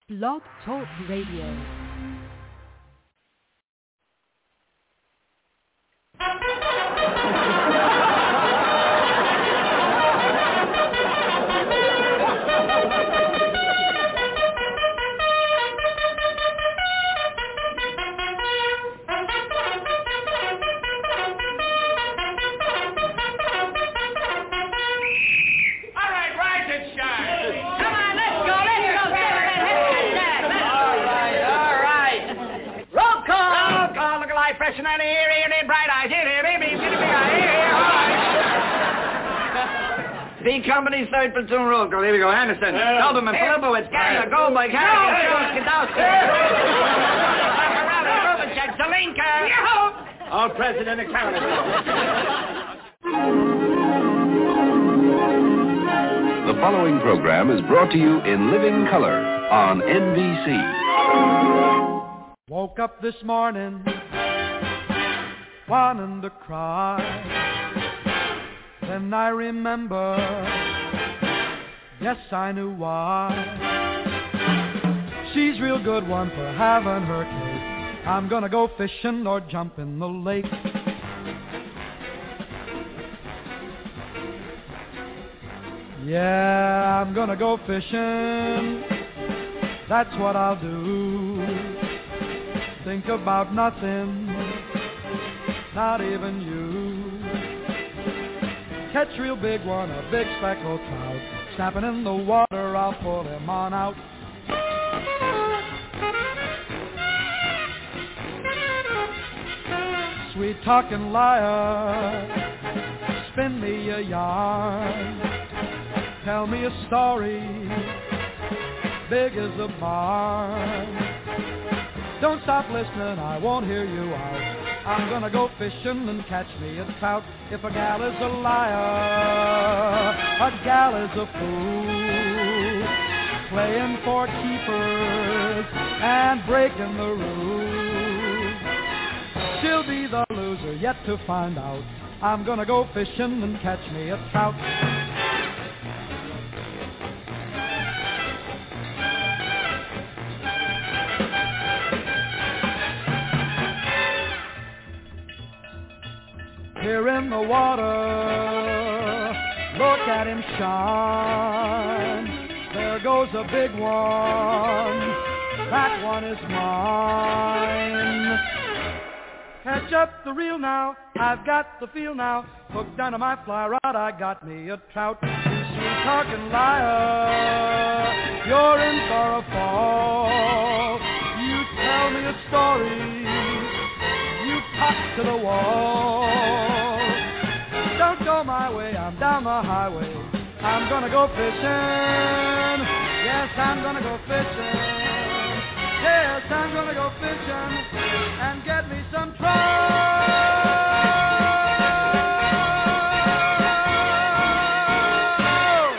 Blog Talk Radio. B Company, third platoon roll call. Here we go. Anderson, Doberman, Filipowitz, Gallagher, Goldberg, Harrigan, Jones, Kadowski. Rubinstein, Zelinka. All President of Canada. The following program is brought to you in living color on NBC. Woke up this morning wanting to cry. Then I remember, yes, I knew why. She's real good one for having her cake. I'm gonna go fishing or jump in the lake. Yeah, I'm gonna go fishing. That's what I'll do. Think about nothing, not even you. Catch real big one, a big speckled trout. Snapping in the water, I'll pull him on out. Sweet talking liar, spin me a yarn. Tell me a story, big as a barn. Don't stop listening, I won't hear you out. I'm gonna go fishing and catch me a trout. If a gal is a liar, a gal is a fool, playing for keepers and breaking the rules. She'll be the loser, yet to find out. I'm gonna go fishing and catch me a trout. Here in the water, look at him shine. There goes a big one, that one is mine. Catch up the reel now, I've got the feel now. Hooked down to my fly rod, I got me a trout. You sweet talking liar, you're in for a fall. You tell me a story, you talk to the wall. Don't go my way, I'm down the highway. I'm gonna go fishing. Yes, I'm gonna go fishing. Yes, I'm gonna go fishing and get me some trout.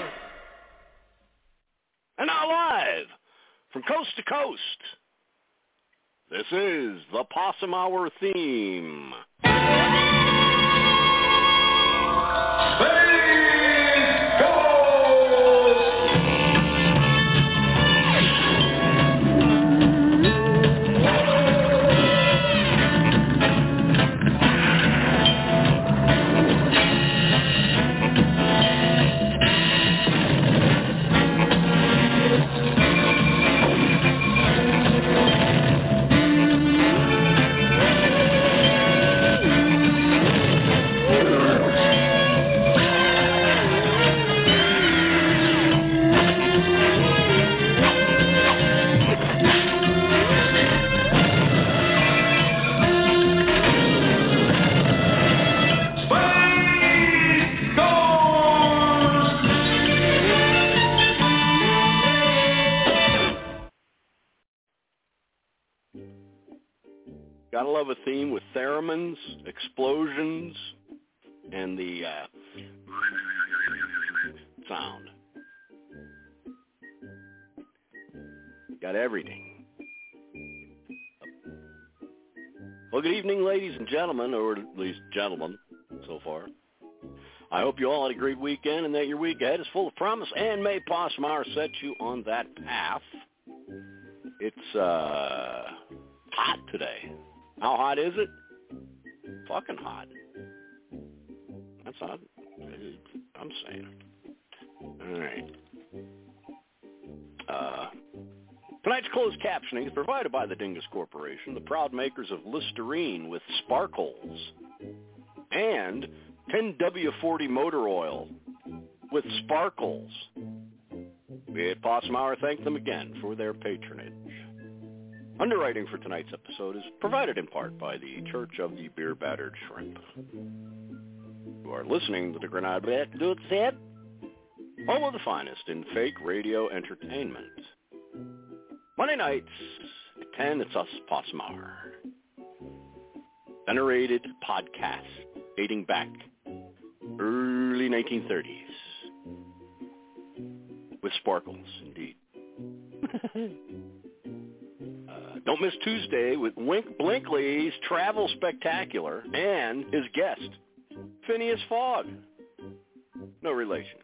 And now live from coast to coast, this is the Possum Hour theme. Gotta love a theme with theremins, explosions, and the sound. Got everything. Well, good evening, ladies and gentlemen, or at least gentlemen so far. I hope you all had a great weekend and that your week ahead is full of promise, and may Possum Hour set you on that path. It's hot today. How hot is it? Fucking hot. That's hot. I'm saying. All right. Tonight's closed captioning is provided by the Dingus Corporation, the proud makers of Listerine with Sparkles, and 10W40 motor oil with Sparkles. We at Possum Hour thank them again for their patronage. Underwriting for tonight's episode is provided in part by the Church of the Beer Battered Shrimp. You are listening to the Grenade Dude said, home of the finest in fake radio entertainment. Monday nights at 10, it's us, Possum Hour. Venerated podcast dating back early 1930s. With Sparkles, indeed. Don't miss Tuesday with Wink Blinkley's Travel Spectacular and his guest, Phineas Fogg. No relation.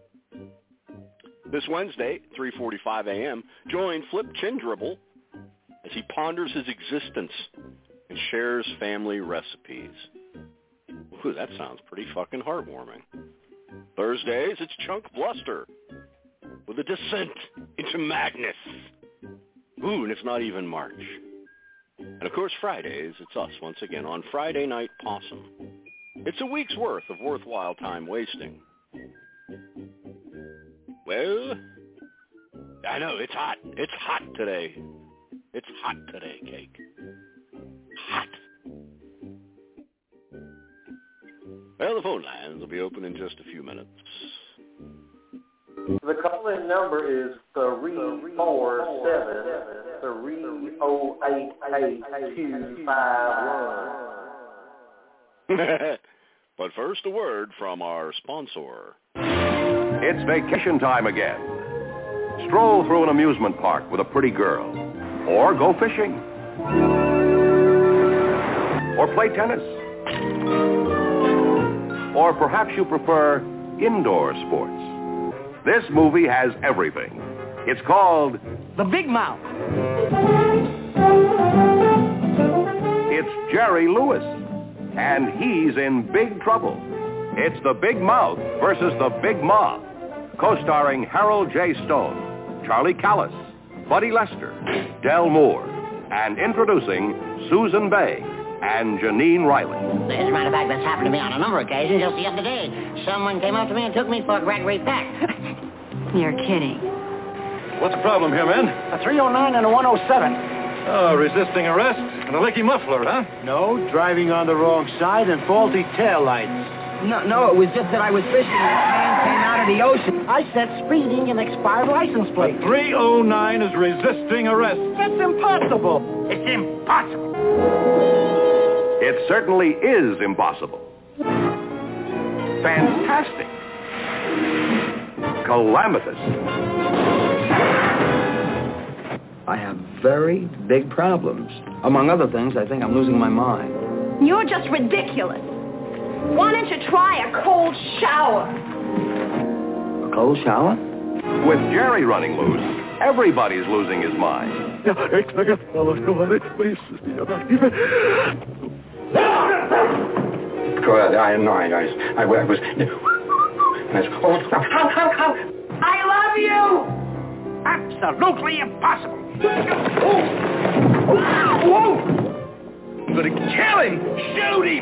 This Wednesday, 3:45 a.m., join Flip Chindribble as he ponders his existence and shares family recipes. Ooh, that sounds pretty fucking heartwarming. Thursdays, it's Chunk Bluster with a descent into madness. Ooh, and it's not even March. And of course, Fridays, it's us once again on Friday Night Possum. It's a week's worth of worthwhile time wasting. Well, I know, it's hot. It's hot today. It's hot today, Cake. Hot. Well, the phone lines will be open in just a few minutes. The call-in number is 347-308-8251. But first, a word from our sponsor. It's vacation time again. Stroll through an amusement park with a pretty girl. Or go fishing. Or play tennis. Or perhaps you prefer indoor sports. This movie has everything. It's called The Big Mouth. It's Jerry Lewis, and he's in big trouble. It's The Big Mouth versus The Big Ma, co-starring Harold J. Stone, Charlie Callis, Buddy Lester, Del Moore, and introducing Susan Bay and Janine Riley. As a matter of fact, that's happened to me on a number of occasions just the other day. Someone came up to me and took me for Gregory Peck. You're kidding. What's the problem here, man? A 309 and a 107. Oh, resisting arrest and a leaky muffler, huh? No, driving on the wrong side and faulty taillights. No, it was just that I was fishing and the man came out of the ocean. I said speeding and expired license plate. 309 is resisting arrest. That's impossible. It's impossible. It certainly is impossible. Fantastic. Calamitous. I have very big problems. Among other things, I think I'm losing my mind. You're just ridiculous. Why don't you try a cold shower? A cold shower? With Jerry running loose, everybody's losing his mind. I love you! Absolutely impossible. I'm gonna kill him! Shoot him!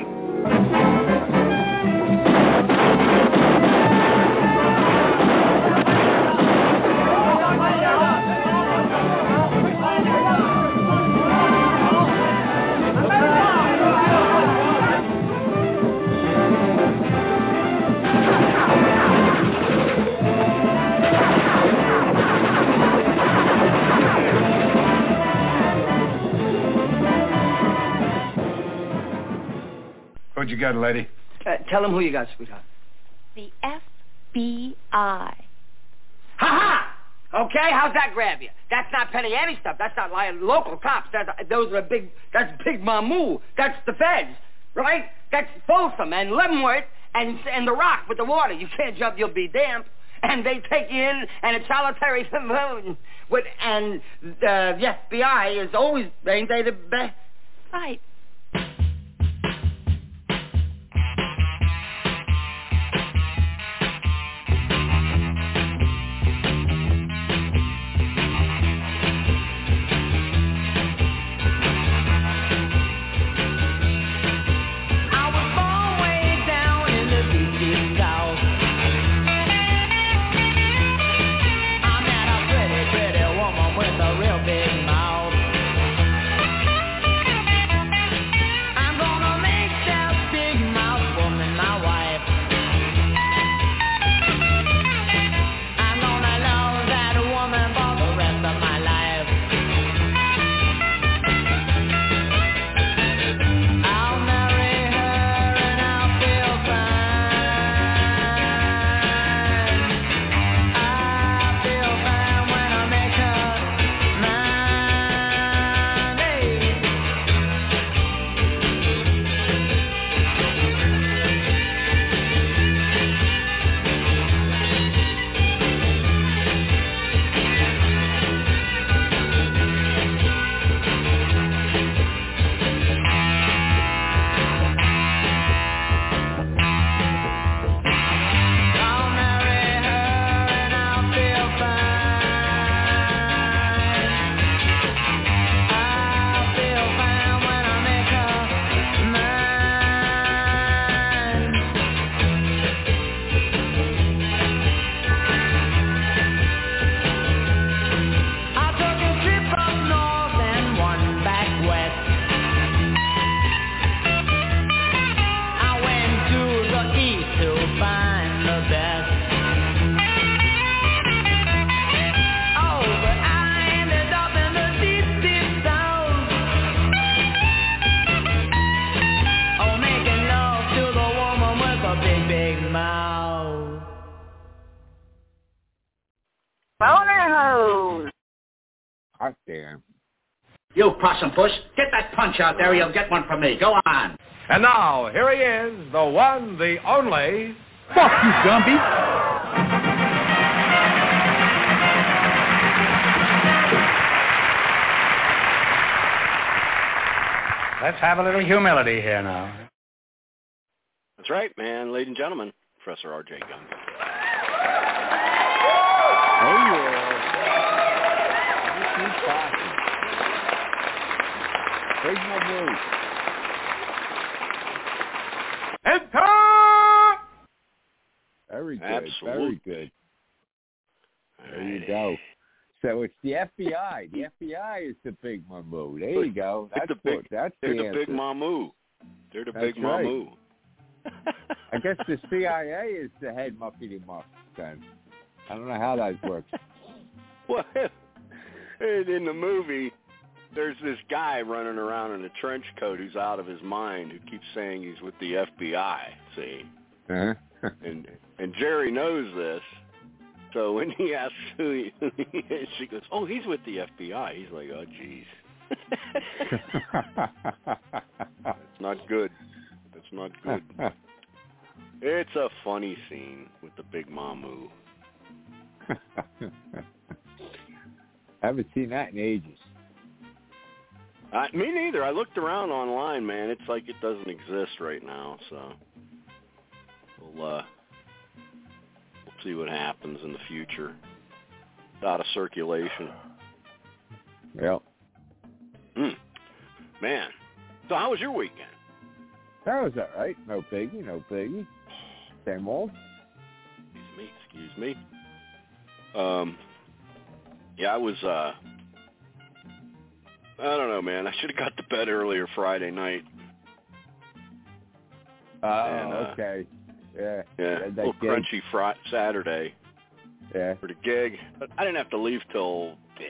What you got, lady? Tell him who you got, sweetheart. The FBI. Ha-ha! Okay, how's that grab you? That's not Penny Ante stuff. That's not like local cops. That's Big Mamu. That's the feds, right? That's Folsom and Leavenworth and the Rock with the water. You can't jump, you'll be damp. and they take you in, and it's solitary confinement. And the FBI is always, ain't they the best? Right. Hot damn. You possum puss, get that punch out there or you'll get one from me. Go on. And now, here he is, the one, the only... Fuck you, Gumby. Let's have a little humility here now. That's right, man. Ladies and gentlemen, Professor R.J. Gumby. Oh, yeah. Big Mahmood. Enter! Very good. Absolutely. Very good. There you go. So it's the FBI. The FBI is the big Mahmood. There you go. That's the big. That's they're the the big Mamu. They're the big right. Mamu. I guess the CIA is the head muffy muff. Then I don't know how that works. Well, in the movie, there's this guy running around in a trench coat who's out of his mind who keeps saying he's with the FBI. See, and Jerry knows this. So when he asks who he is, she goes, "Oh, he's with the FBI." He's like, "Oh, geez." That's not good. That's not good. It's a funny scene with the big Mamu. I haven't seen that in ages. Me neither. I looked around online, man. It's like it doesn't exist right now. So we'll see what happens in the future. It's out of circulation. Yep. Man. So how was your weekend? That was all right. No biggie, no biggie. Same old. Excuse me. Yeah, I was, I don't know, man. I should have got to bed earlier Friday night. Okay. Yeah. Yeah, a little crunchy Saturday. Yeah. For the gig. But I didn't have to leave till,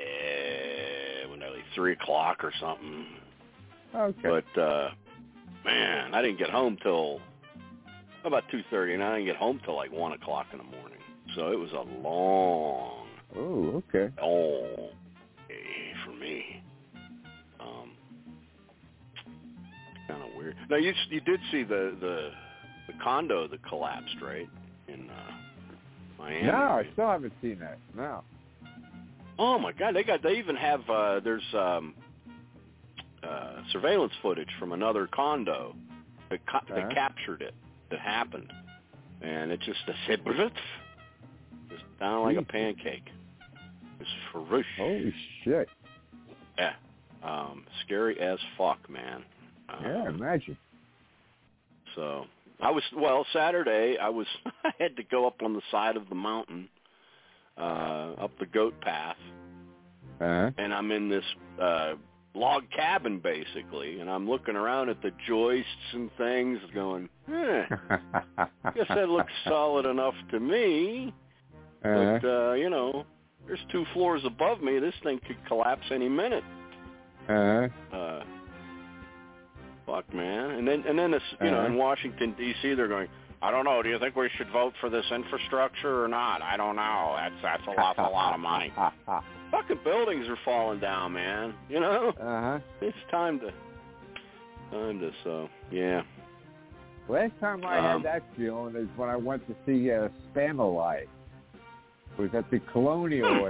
3 o'clock or something. Okay. But, man, I didn't get home till about 2:30, and I didn't get home till like 1 o'clock in the morning. So it was a long day for me. Kind of weird. Now, you did see the condo that collapsed, right, in Miami. No, I still haven't seen that. No. Oh my God, they even have there's surveillance footage from another condo that captured it. That happened, and it just said just down like a pancake. It's ferocious. Holy shit. Yeah. Scary as fuck, man. Yeah, imagine. So Saturday I had to go up on the side of the mountain, up the goat path, and I'm in this log cabin basically, and I'm looking around at the joists and things, going, guess that looks solid enough to me. But there's 2 floors above me. This thing could collapse any minute. Fuck, man. And then this, in Washington D.C. they're going, I don't know. Do you think we should vote for this infrastructure or not? I don't know. That's a lot of money. Fucking buildings are falling down, man. It's time to. So yeah. Last time I had that feeling is when I went to see Spamalot. It was at the Colonial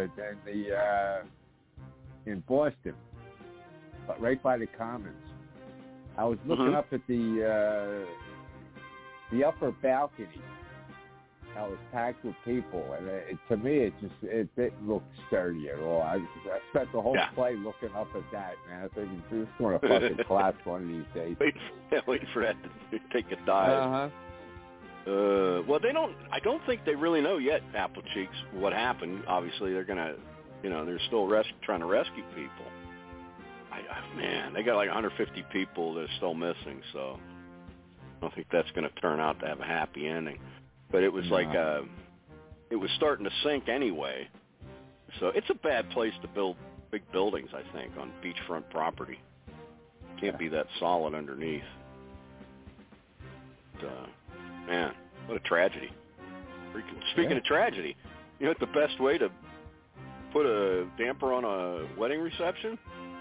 in Boston, but right by the Commons. I was looking up at the upper balcony. I was packed with people, and to me, it didn't look sturdy at all. I spent the whole play looking up at that, man. I think it's just going to fucking collapse one of these days. Wait for that to take a dive. Well, I don't think they really know yet, Apple Cheeks, what happened. Obviously, they're gonna, they're still trying to rescue people. Man, they got like 150 people that are still missing, so I don't think that's going to turn out to have a happy ending. But it was like, it was starting to sink anyway. So it's a bad place to build big buildings, I think, on beachfront property. Can't be that solid underneath. But, man, what a tragedy. Speaking of tragedy, you know what the best way to put a damper on a wedding reception?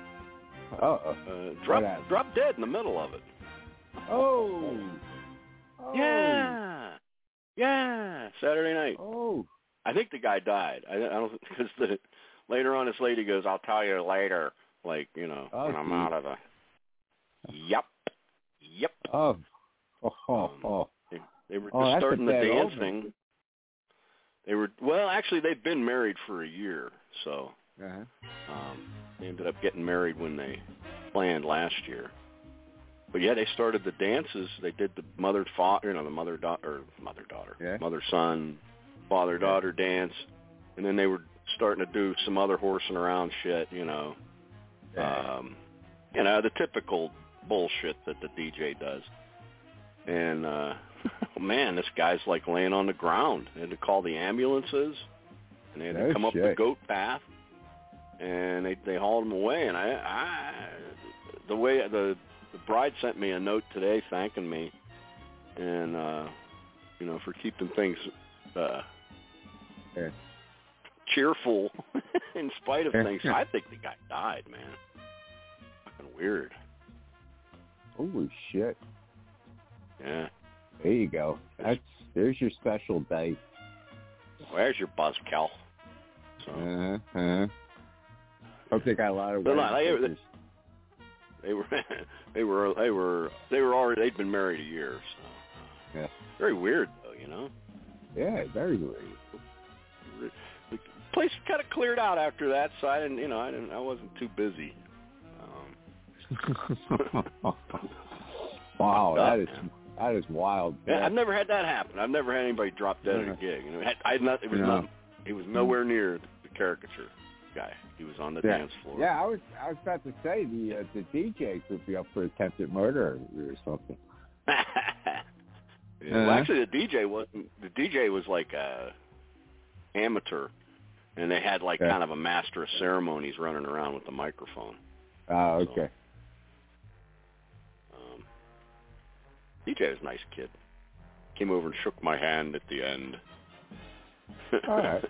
Drop dead in the middle of it. Oh. Yeah. Saturday night. Oh. I think the guy died. I don't, because later on this lady goes, I'll tell you later. Like, when I'm out of the. Yep. Oh. They were just starting the dancing. Actually, they've been married for a year, so. They ended up getting married when they planned last year. But yeah, they started the dances. They did the mother-son, father-daughter dance, and then they were starting to do some other horsing around shit, the typical bullshit that the DJ does. And man, this guy's like laying on the ground. They had to call the ambulances, and they had to come up the goat path. And they hauled him away, and the bride sent me a note today thanking me, and for keeping things cheerful in spite of things. I think the guy died, man. Fucking weird. Holy shit. Yeah. There you go. There's your special day. Where's your buzzkill? So. Hope they got a lot of. They'd been married a year, so. Yeah. Very weird, though, Yeah, very weird. The place kind of cleared out after that, so I wasn't too busy. Wow, that is wild. Yeah, I've never had that happen. I've never had anybody drop dead at a gig. He was nowhere near the caricature guy. He was on the dance floor. Yeah, I was about to say the DJ could be up for attempted murder or something. Well, actually, the DJ was like a amateur, and they had like kind of a master of ceremonies running around with the microphone. Oh, okay. DJ was a nice kid. Came over and shook my hand at the end. All right.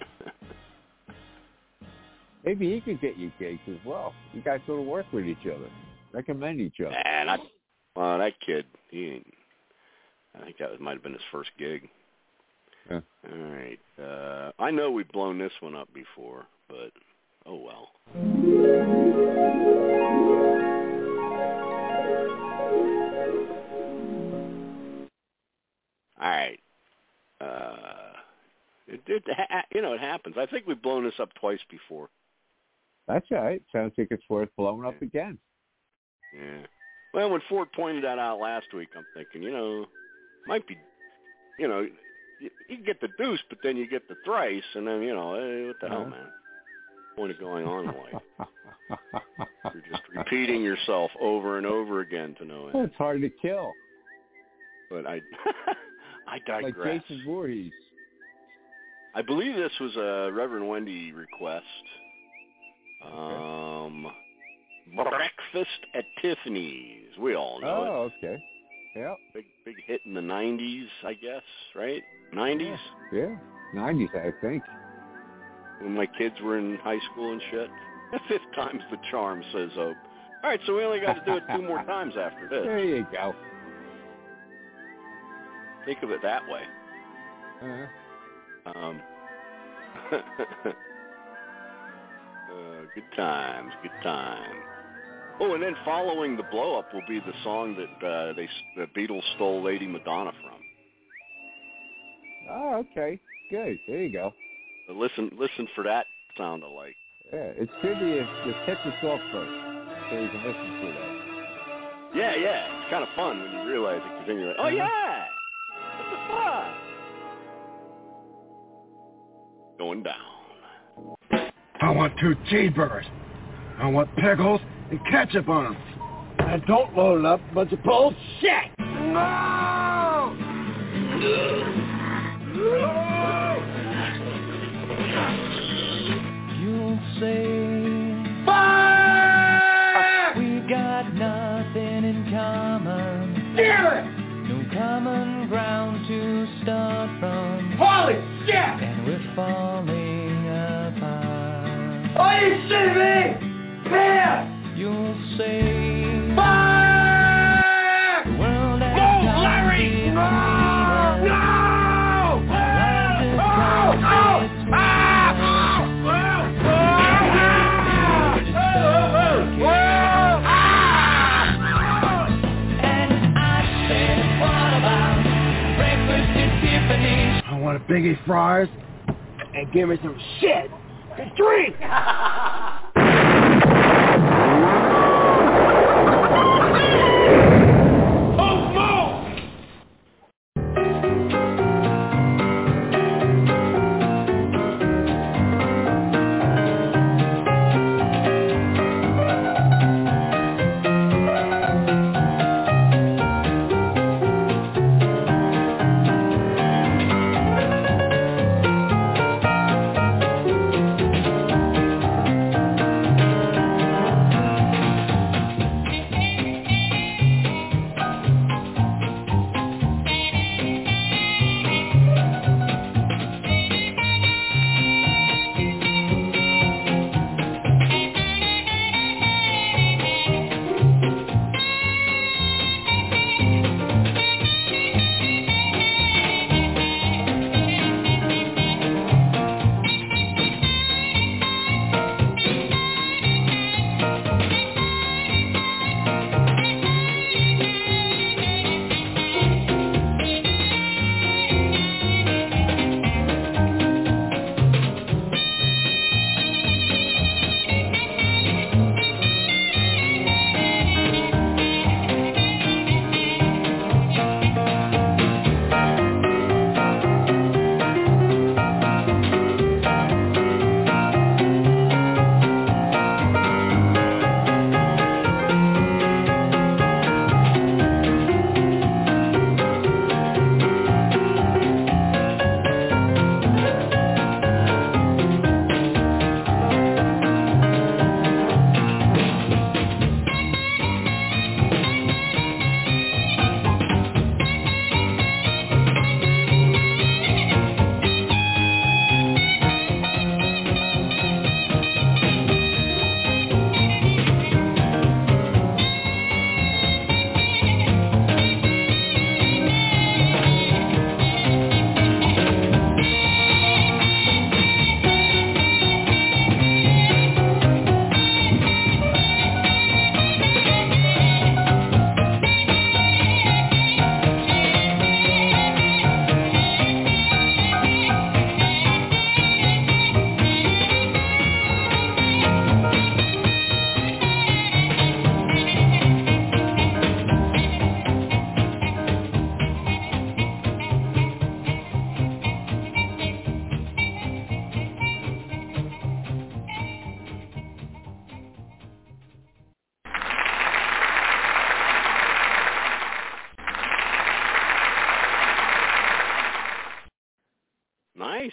Maybe he could get you gigs as well. You guys sort of work with each other, recommend each other. And that kid, I think that might have been his first gig. Yeah. All right. I know we've blown this one up before, but oh well. All right. It happens. I think we've blown this up twice before. That's all right. Sounds like it's worth blowing up again. Yeah. Well, when Ford pointed that out last week, I'm thinking, might be, you get the deuce, but then you get the thrice, and then, hey, what the hell, man? Point of going on in life. You're just repeating yourself over and over again to no end. It's hard to kill. But I digress. Like Jason Voorhees. I believe this was a Reverend Wendy request. Breakfast at Tiffany's. We all know it. Oh, okay. Yeah. Big hit in the 90s, I guess, right? 90s? Yeah. 90s, I think. When my kids were in high school and shit. Fifth time's the charm, says Hope. All right, so we only got to do it 2 more times after this. There you go. Think of it that way. Good times, good times. Oh, and then following the blow-up will be the song that the Beatles stole Lady Madonna from. Oh, okay. Good. There you go. So listen for that sound alike. Yeah, it's good you tip us off first so you can listen to that. Yeah. It's kind of fun when you realize it, because then you're like, oh, yeah! What the fuck? Going down. I want 2 cheeseburgers. I want pickles and ketchup on them. And don't load it up, bunch of bullshit! No! You'll say, fuck! We got nothing in common. Damn it! No common ground to start from. Holy shit! And we're falling apart. Are you shitting me? Man! You'll say, fuck! The world has no, Larry! No! No! I want a biggie fries and give me some shit to drink.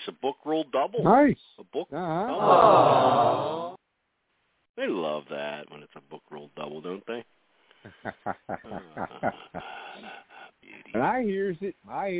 A book roll double. Nice. A book Uh-huh. double. They love that when it's a book roll double, don't they? And I hears it.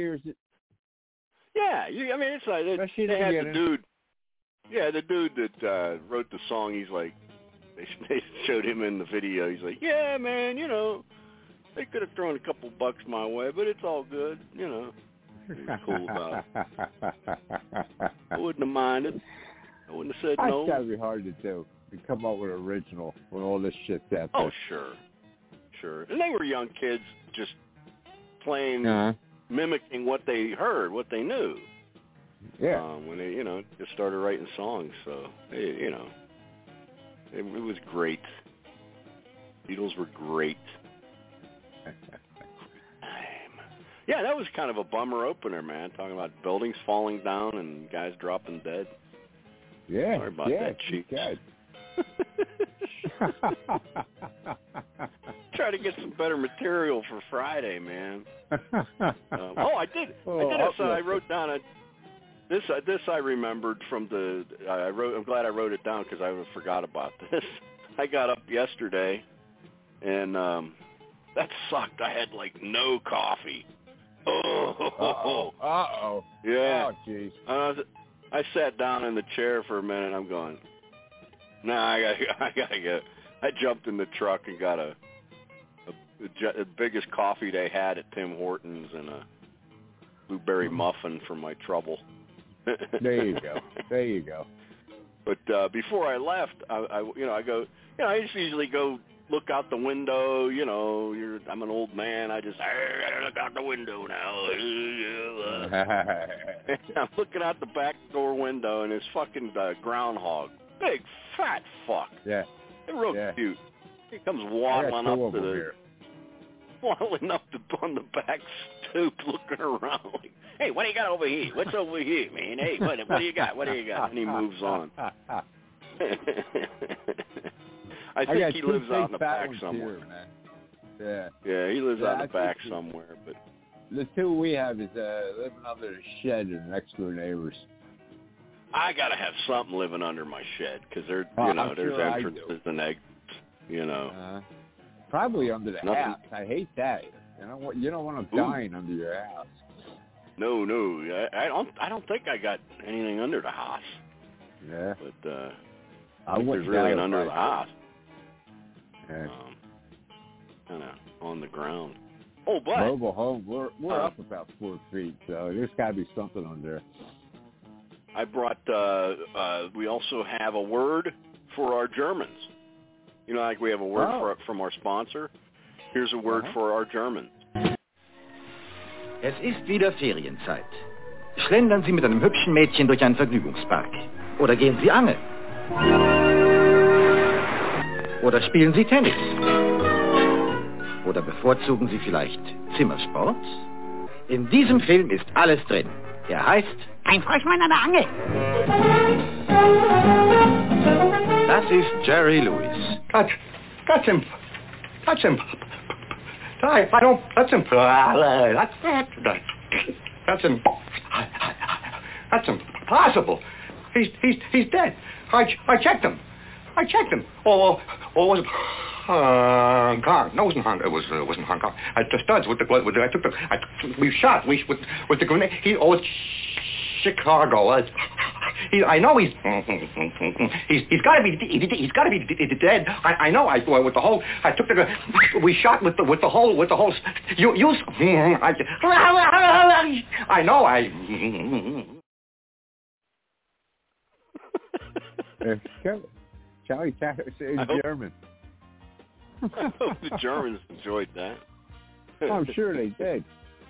Yeah, I mean, it's like they had the dude. Yeah, the dude that wrote the song. He's like, they showed him in the video. He's like, yeah, man, you know, they could have thrown a couple bucks my way, but it's all good, you know. He was cool about it. I wouldn't have minded. I wouldn't have said no. That's gotta be hard to do. To come up with original when all this shit's out there. Oh, sure. And they were young kids just playing, mimicking what they heard, what they knew. Yeah. When they, you know, just started writing songs. So, you know, it was great. Beatles were great. Yeah, that was kind of a bummer opener, man. Talking about buildings falling down and guys dropping dead. Yeah. Sorry about that, Cheeks. Try to get some better material for Friday, man. I did. I wrote down this. I remembered from the. I'm glad I wrote it down because I forgot about this. I got up yesterday, and that sucked. I had like no coffee. Uh-oh. Yeah. Oh, jeez. I sat down in the chair for a minute. I'm going. I gotta go. I jumped in the truck and got the biggest coffee they had at Tim Hortons and a blueberry muffin for my trouble. There you go. But before I left, I go. I just usually go look out the window. You know, I'm an old man. I gotta look out the window now. I'm looking out the back door window, and it's fucking groundhog. Big fat fuck. Yeah. They're real cute. He comes waddling up on the back stoop, looking around. Like, hey, what do you got over here? What's over here, man? Hey, what do you got? And he moves on. I think he lives out in the back somewhere. Here, yeah, he lives out in the back somewhere. But the two we have is living under the shed and next door neighbors. I gotta have something living under my shed because there's entrances and exits. You know, probably under the house. I hate that. You don't want them dying under your house. No, I don't think I got anything under the house. Yeah, but I think there's really under the house. Yeah. Kind of on the ground. Oh, but mobile home. We're up about 4 feet, so there's got to be something under. I brought. We also have a word for our Germans. You know, like we have a word from our sponsor. Here's a word for our Germans. Es ist wieder Ferienzeit. Schlendern Sie mit einem hübschen Mädchen durch einen Vergnügungspark. Oder gehen Sie angeln. Oder spielen Sie Tennis. Oder bevorzugen Sie vielleicht Zimmersport? In diesem Film ist alles drin. Er heißt Ein Froschmann an der Angel. Das ist Jerry Lewis. Touch him. I don't touch him. That's impossible. He's dead. I checked him. Or was it Hong Kong? No, it wasn't Hong Kong. It wasn't Hong Kong. The studs with we shot with the grenade. It's Chicago. I know he's got to be dead. I know. With the whole. We shot with the whole. I know. Charlie Chatter is German. I hope the Germans enjoyed that. I'm sure they did.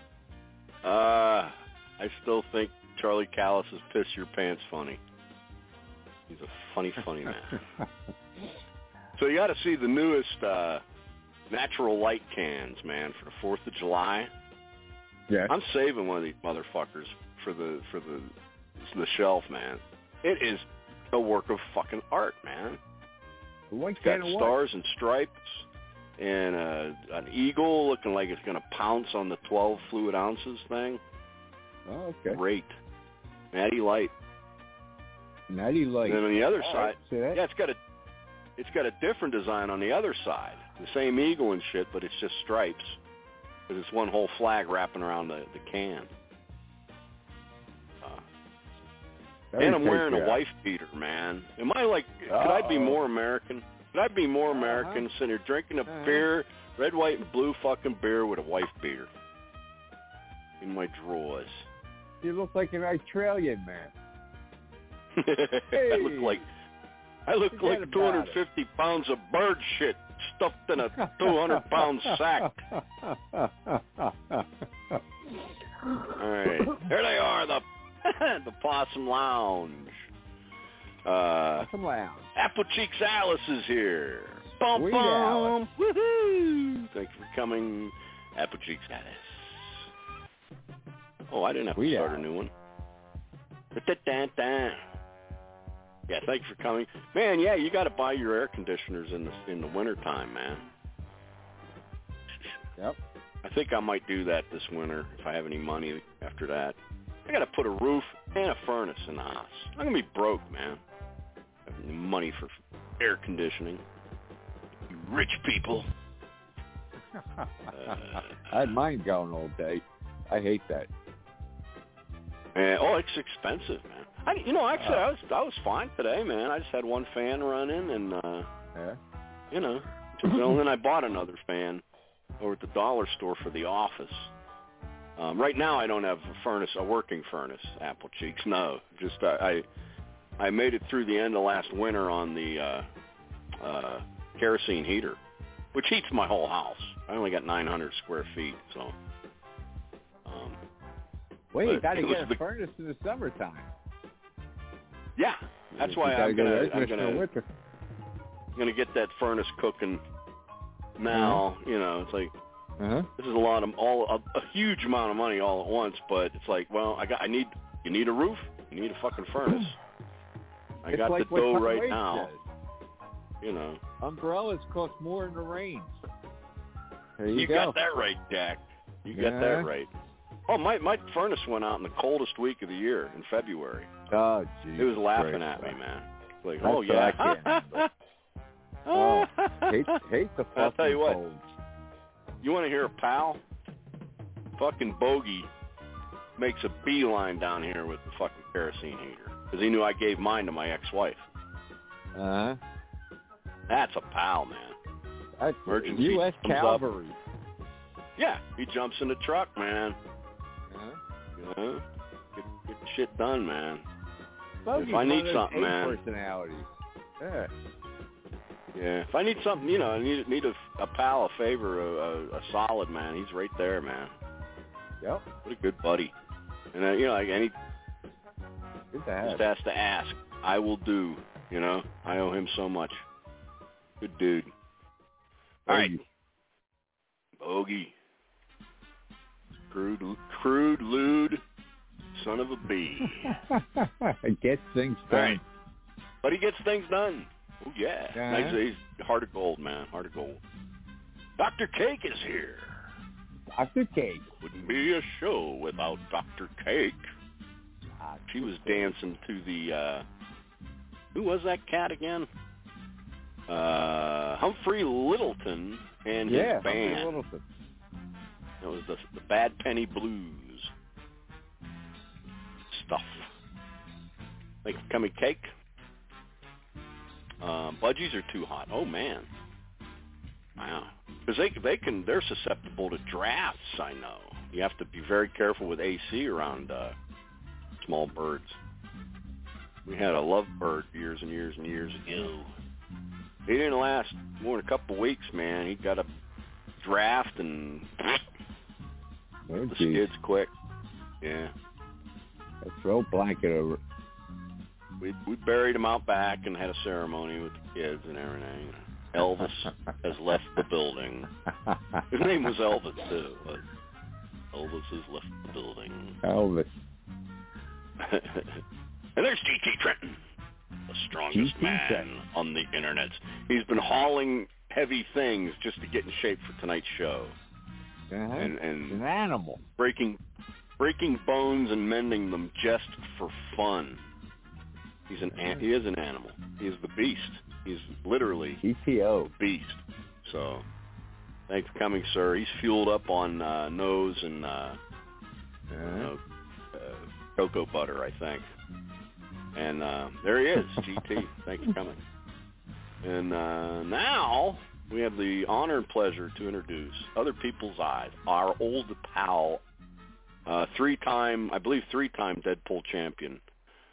I still think Charlie Callis is Piss Your Pants funny. He's a funny man. So you got to see the newest natural light cans, man, for the 4th of July. Yeah. I'm saving one of these motherfuckers for the shelf, man. It is a work of fucking art, man. It's got stars and stripes and an eagle looking like it's going to pounce on the 12 fluid ounces thing. Oh, okay. Great. Natty Light. Natty Light. And then on the other Oh, side, see that? yeah, it's got a different design on the other side. The same eagle and shit, but it's just stripes. Because it's one whole flag wrapping around the can. And I'm wearing a wife beater, man. Am I like? Could I be more American? Could I be more American sitting here drinking a beer, red, white, and blue fucking beer with a wife beater in my drawers? You look like an Australian man. I look like 250 pounds of bird shit stuffed in a 200-pound sack. All right, here they are, the Possum Lounge. Possum Lounge. Apple Cheeks Alice is here. Bum, Sweet bum. Alice. Woohoo! Thanks for coming, Apple Cheeks Alice. Oh, I didn't have to start a new one. Da-da-da-da. Yeah, thanks for coming. Man, yeah, you got to buy your air conditioners in the wintertime, man. Yep. I think I might do that this winter if I have any money after that. I got to put a roof and a furnace in the house. I'm going to be broke, man. I have no money for air conditioning. You rich people. I had mine going all day. I hate that. It's expensive, man. Actually, I was fine today, man. I just had one fan running, and and then I bought another fan over at the dollar store for the office. Right now, I don't have a working furnace, Apple Cheeks. No, just I made it through the end of last winter on the kerosene heater, which heats my whole house. I only got 900 square feet, so. Well, you got to get a furnace in the summertime. Yeah, that's why I'm gonna get that furnace cooking now. It's like this is a huge amount of money all at once, but it's like, well, you need a roof, you need a fucking furnace. I got the dough right now. Umbrellas cost more in the rain. There you go. Got that right, Jack. You got that right. Oh, my furnace went out in the coldest week of the year in February. Oh, geez. It was laughing at me, man. Like, That's yeah. Hate the fucking I'll tell you what. cold. You want to hear a pal? Fucking Bogey makes a beeline down here with the fucking kerosene heater because he knew I gave mine to my ex-wife. That's a pal, man. That's Emergency U.S. comes Cavalry. Up. Yeah, he jumps in the truck, man. Get shit done, man. Bogey's if I need one of something, those man. Personalities. Yeah. Yeah, if I need something, I need a pal, a favor, a solid man. He's right there, man. Yep. What a good buddy. And like any, good to have. Just has to ask. I will do. I owe him so much. Good dude. All right, Bogey. Crude, lewd, son of a bee. Gets things done. Right. But he gets things done. Oh, yeah. Uh-huh. He's heart of gold, man. Heart of gold. Dr. Cake is here. Dr. Cake. Wouldn't be a show without Dr. Cake. She was dancing to the, who was that cat again? Humphrey Littleton and his band. Humphrey Littleton. It was the Bad Penny Blues stuff. Like coming cake. Budgies are too hot. Oh man. Wow. Because they're susceptible to drafts. I know. You have to be very careful with AC around small birds. We had a lovebird years and years and years ago. He didn't last more than a couple of weeks, man. He got a draft and the skids quick. Yeah. Throw a blanket over it. We buried him out back and had a ceremony with the kids and everything. Elvis has left the building. His name was Elvis, too. But Elvis has left the building. Elvis. And there's G.T. Trenton, the strongest man on the internet. He's been hauling heavy things just to get in shape for tonight's show. Uh-huh. And an animal. Breaking breaking bones and mending them just for fun. He is an animal. He is the beast. He's literally GTO beast. So, thanks for coming, sir. He's fueled up on nose and cocoa butter, I think. And there he is, GT. Thanks for coming. And now we have the honor and pleasure to introduce Other People's Eyes, our old pal, three-time Deadpool champion.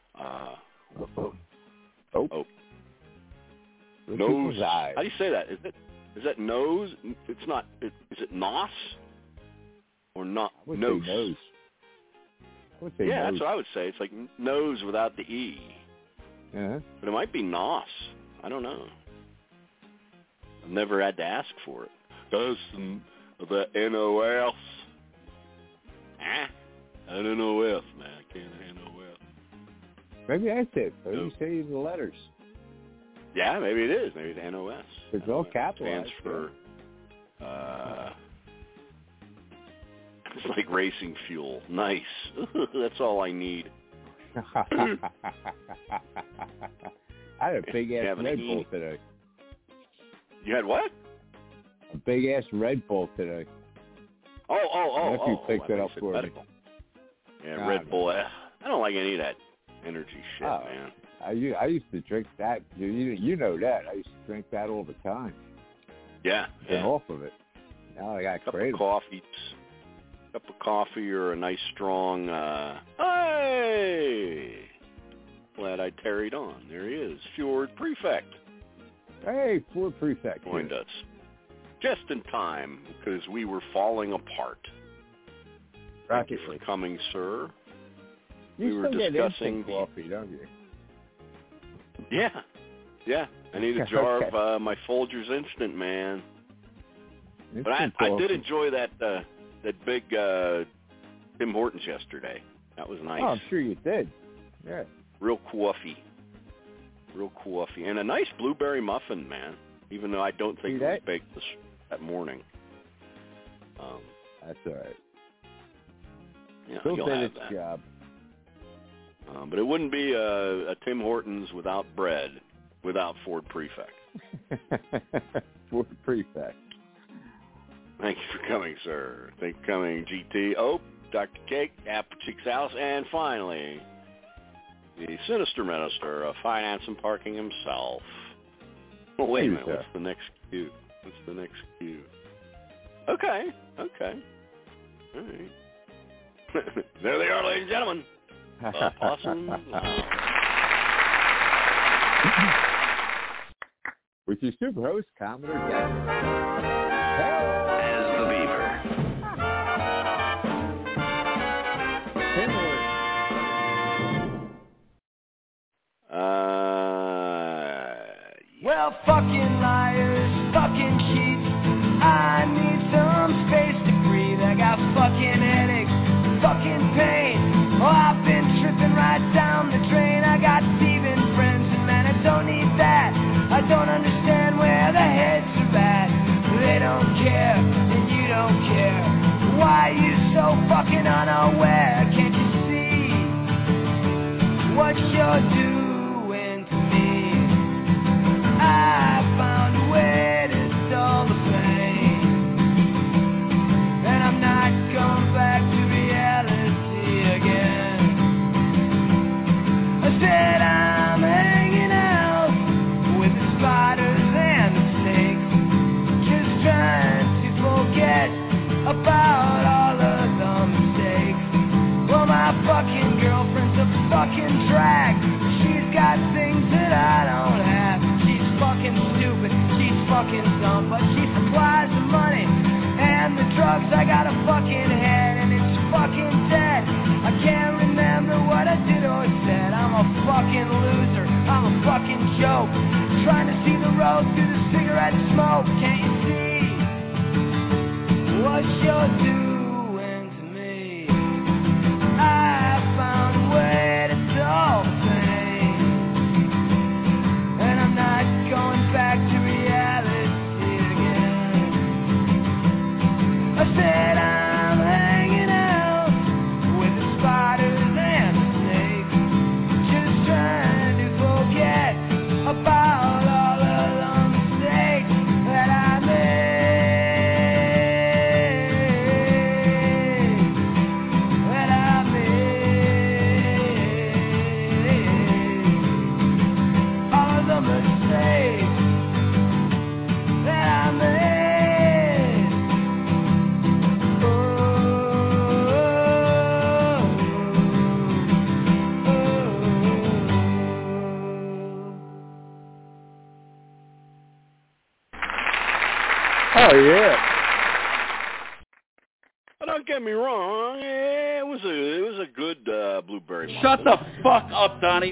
Nose. How do you say that? Is that nose? It's not. Is it nos? Or not? Nose. Nose. Yeah, nose. That's what I would say. It's like nose without the E. Yeah. But it might be nos. I don't know. I've never had to ask for it. Does the NOS? I don't know if, man. I can't NOS. Maybe that's it. What do you say the letters? Yeah, maybe it is. Maybe it's NOS. It's all capitalized. Stands for, it's like racing fuel. Nice. That's all I need. I had a big-ass Red Bull today. You had what? A big-ass Red Bull today. Oh. Picked it up for medical. me. Yeah, Red Bull. I don't like any of that energy shit, man. I used to drink that. You know that. I used to drink that all the time. Yeah. Been off of it. Now I got crazy. Cup of coffee or a nice strong, hey! Glad I tarried on. There he is, Fjord Prefect. Hey, Fjord Prefect. Joined us. Just in time, because we were falling apart. Thank you for coming, sir. We were discussing coffee, don't you? Yeah. I need a jar of my Folgers Instant, man. But I did enjoy that big Tim Hortons yesterday. That was nice. Oh, I'm sure you did. Yeah. Real coffee. And a nice blueberry muffin, man. Even though I don't think it was baked that morning. That's all right. Yeah, Still you'll did have its that. job. But it wouldn't be a Tim Hortons without bread, without Ford Prefect. Ford Prefect. Thank you for coming, sir. Thank you for coming, GT. Oh, Dr. Cake, Apple Cheeks House, and finally, the sinister minister of finance and parking himself. Well, wait a minute. What's the next cue? Okay. All right. There they are, ladies and gentlemen. Awesome. With your super host, Commodore Jack. As the Beaver. Well, fucking liars, fucking cheats. I need some space to breathe. I got fucking headaches, fucking pain. Oh, I've been tripping right down the drain. I got thieving friends, and man, I don't need that. I don't understand where the heads are at. They don't care, and you don't care. Why are you so fucking unaware? Can't you see what you're doing to me? I found a way to dull the pain, and I'm not going back to reality again. I said I'm hanging out with the spiders and the snakes, just trying to forget about all of the mistakes. Well, my fucking girlfriend's a fucking drag. She's got things that I don't have. She's fucking stupid, she's fucking dumb, but she supplies the money and the drugs. I got a fucking head and it's fucking dead. I can't remember what I did or said. I'm a fucking loser, I'm a fucking joke, trying to see the road through the cigarette smoke. Can't you see what you're doing to me? I found a way to dull the pain, and I'm not going back to reality again. I said I'm hanging out with Oh, yeah. But don't get me wrong. It was a good blueberry muffin. Shut the fuck up, Donnie.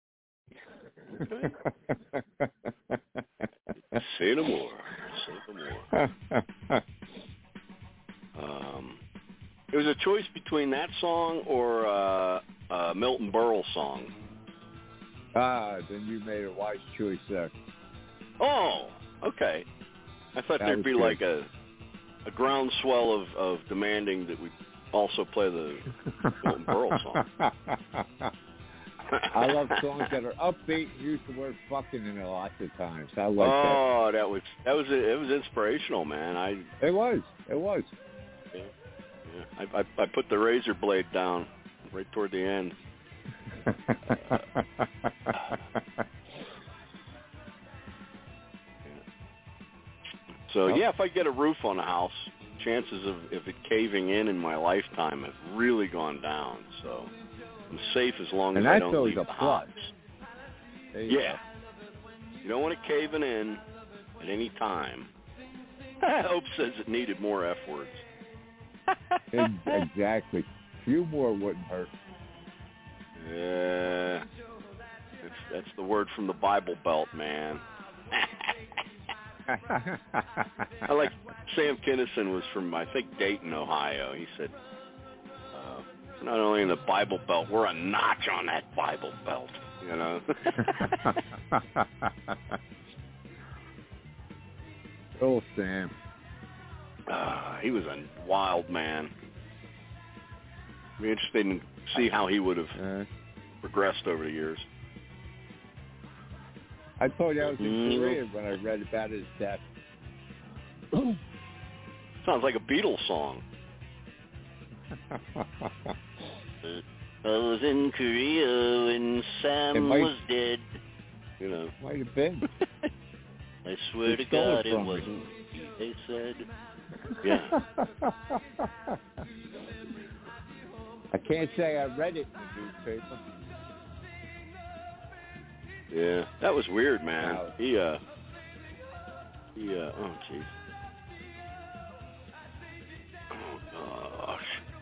Say no more. It was a choice between that song or a Milton Berle song. Then you made a wise choice there. Oh, okay. I thought there'd be good. like a groundswell of demanding that we also play the Milton Berle song. I love songs that are upbeat and use the word fucking in it lots of times. I like that. Oh, it was inspirational, man. It was. Yeah. I put the razor blade down right toward the end. So yeah, if I get a roof on a house, chances of it caving in my lifetime have really gone down. So I'm safe as long as I don't leave the house. Yeah. You don't want it caving in at any time. Hope says it needed more F words. Exactly. Few more wouldn't hurt. Yeah. That's the word from the Bible Belt, man. I like Sam Kinison was from, I think, Dayton, Ohio. He said, not only in the Bible Belt, we're a notch on that Bible Belt, you know. Oh, Sam. He was a wild man. Be interesting to see how he would have progressed over the years. I told you I was in Korea when I read about his death. Sounds like a Beatles song. I was in Korea when Sam was dead. You know. Might have been. I swear to God it wasn't. They said. Yeah. I can't say I read it in the newspaper. Yeah, that was weird, man. Wow. He oh, jeez. Oh,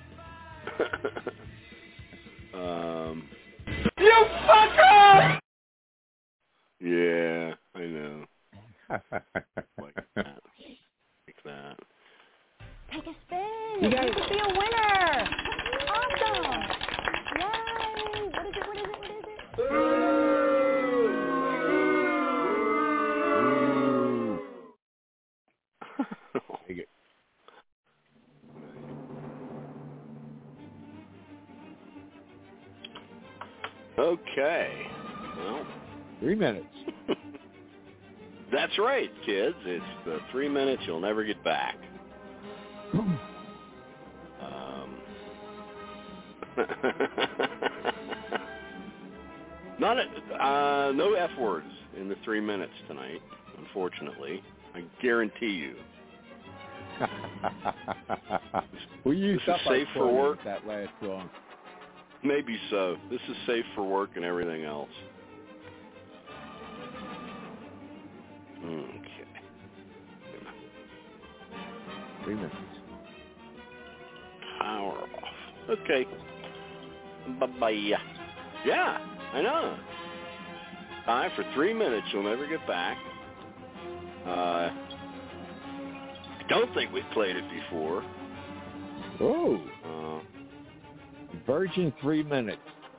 gosh. You fucker! Yeah, I know. Like that. Take a spin. You could be a winner. Awesome. Yay. What is it? Take it. Okay. Well, 3 minutes. That's right, kids. It's the 3 minutes you'll never get back. No F words in the 3 minutes tonight, unfortunately. I guarantee you. We used up safe for work. That last song. Maybe so. This is safe for work and everything else. Okay. 3 minutes. Power off. Okay. Bye-bye. Yeah, I know. Time for 3 minutes you'll never get back. I don't think we've played it before. Oh. Virgin 3 minutes.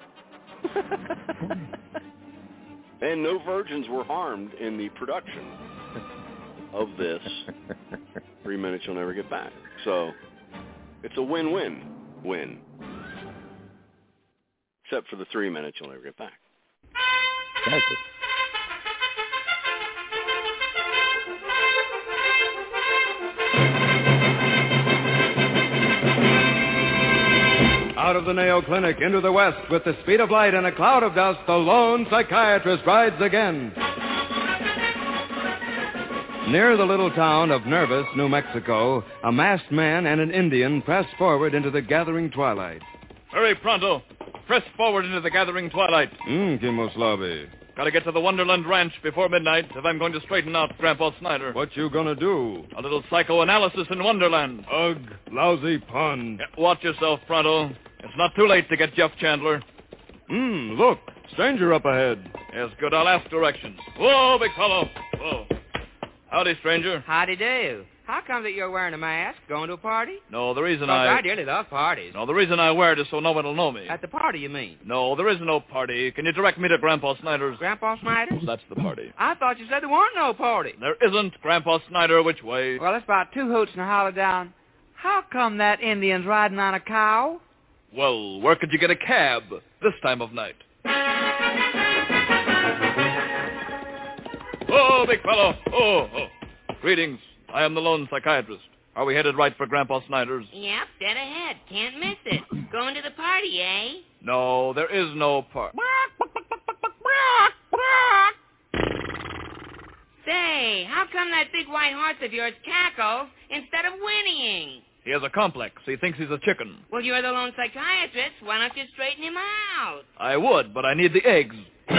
And no virgins were harmed in the production of this 3 minutes you'll never get back. So it's a win-win-win. Except for the 3 minutes you'll never get back. That's it. Out of the Mayo Clinic into the west with the speed of light and a cloud of dust, the lone psychiatrist rides again. Near the little town of Nervous, New Mexico, a masked man and an Indian press forward into the gathering twilight. Hurry, pronto. Press forward into the gathering twilight. Kimoslavi. Gotta get to the Wonderland Ranch before midnight if I'm going to straighten out Grandpa Snyder. What you gonna do? A little psychoanalysis in Wonderland. Ugh, lousy pun. Yeah, watch yourself, Pronto. It's not too late to get Jeff Chandler. Look, stranger up ahead. Yes, good. I'll ask directions. Whoa, big fellow. Whoa. Howdy, stranger. Howdy do. How come that you're wearing a mask? Going to a party? No, the reason I dearly love parties. No, the reason I wear it is so no one will know me. At the party, you mean? No, there is no party. Can you direct me to Grandpa Snyder's? Grandpa Snyder's? That's the party. I thought you said there weren't no party. There isn't. Grandpa Snyder, which way? Well, it's about 2 hoots and a holler down. How come that Indian's riding on a cow? Well, where could you get a cab this time of night? Oh, big fellow. Oh. Greetings. I am the lone psychiatrist. Are we headed right for Grandpa Snyder's? Yep, dead ahead. Can't miss it. Going to the party, eh? No, there is no party. Say, how come that big white horse of yours cackles instead of whinnying? He has a complex. He thinks he's a chicken. Well, you're the lone psychiatrist. Why don't you straighten him out? I would, but I need the eggs.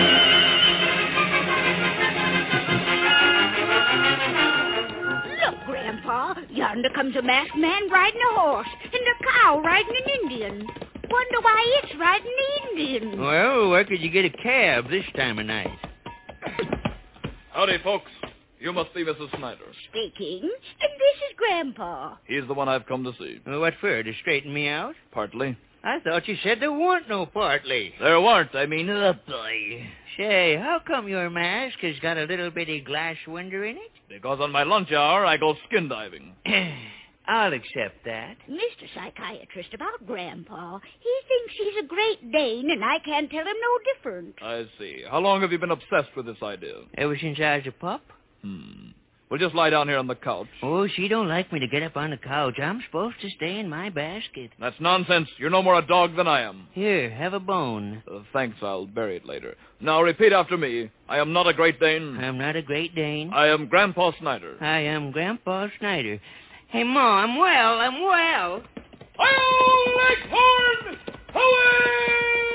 Look, Grandpa, yonder comes a masked man riding a horse, and a cow riding an Indian. Wonder why it's riding the Indian. Well, where could you get a cab this time of night? Howdy, folks. You must be Mrs. Snyder. Speaking. And this is Grandpa. He's the one I've come to see. Well, what for, to straighten me out? Partly. I thought you said there weren't no partly. There weren't. I mean, boy. Say, how come your mask has got a little bitty glass window in it? Because on my lunch hour, I go skin diving. I'll accept that. Mr. Psychiatrist, about Grandpa, he thinks he's a Great Dane, and I can't tell him no different. I see. How long have you been obsessed with this idea? Ever since I was a pup. Well, just lie down here on the couch. Oh, she don't like me to get up on the couch. I'm supposed to stay in my basket. That's nonsense. You're no more a dog than I am. Here, have a bone. Thanks, I'll bury it later. Now, repeat after me. I am not a Great Dane. I'm not a Great Dane. I am Grandpa Snyder. I am Grandpa Snyder. Hey, Ma, I'm well. Hi-yo, Leghorn! Away!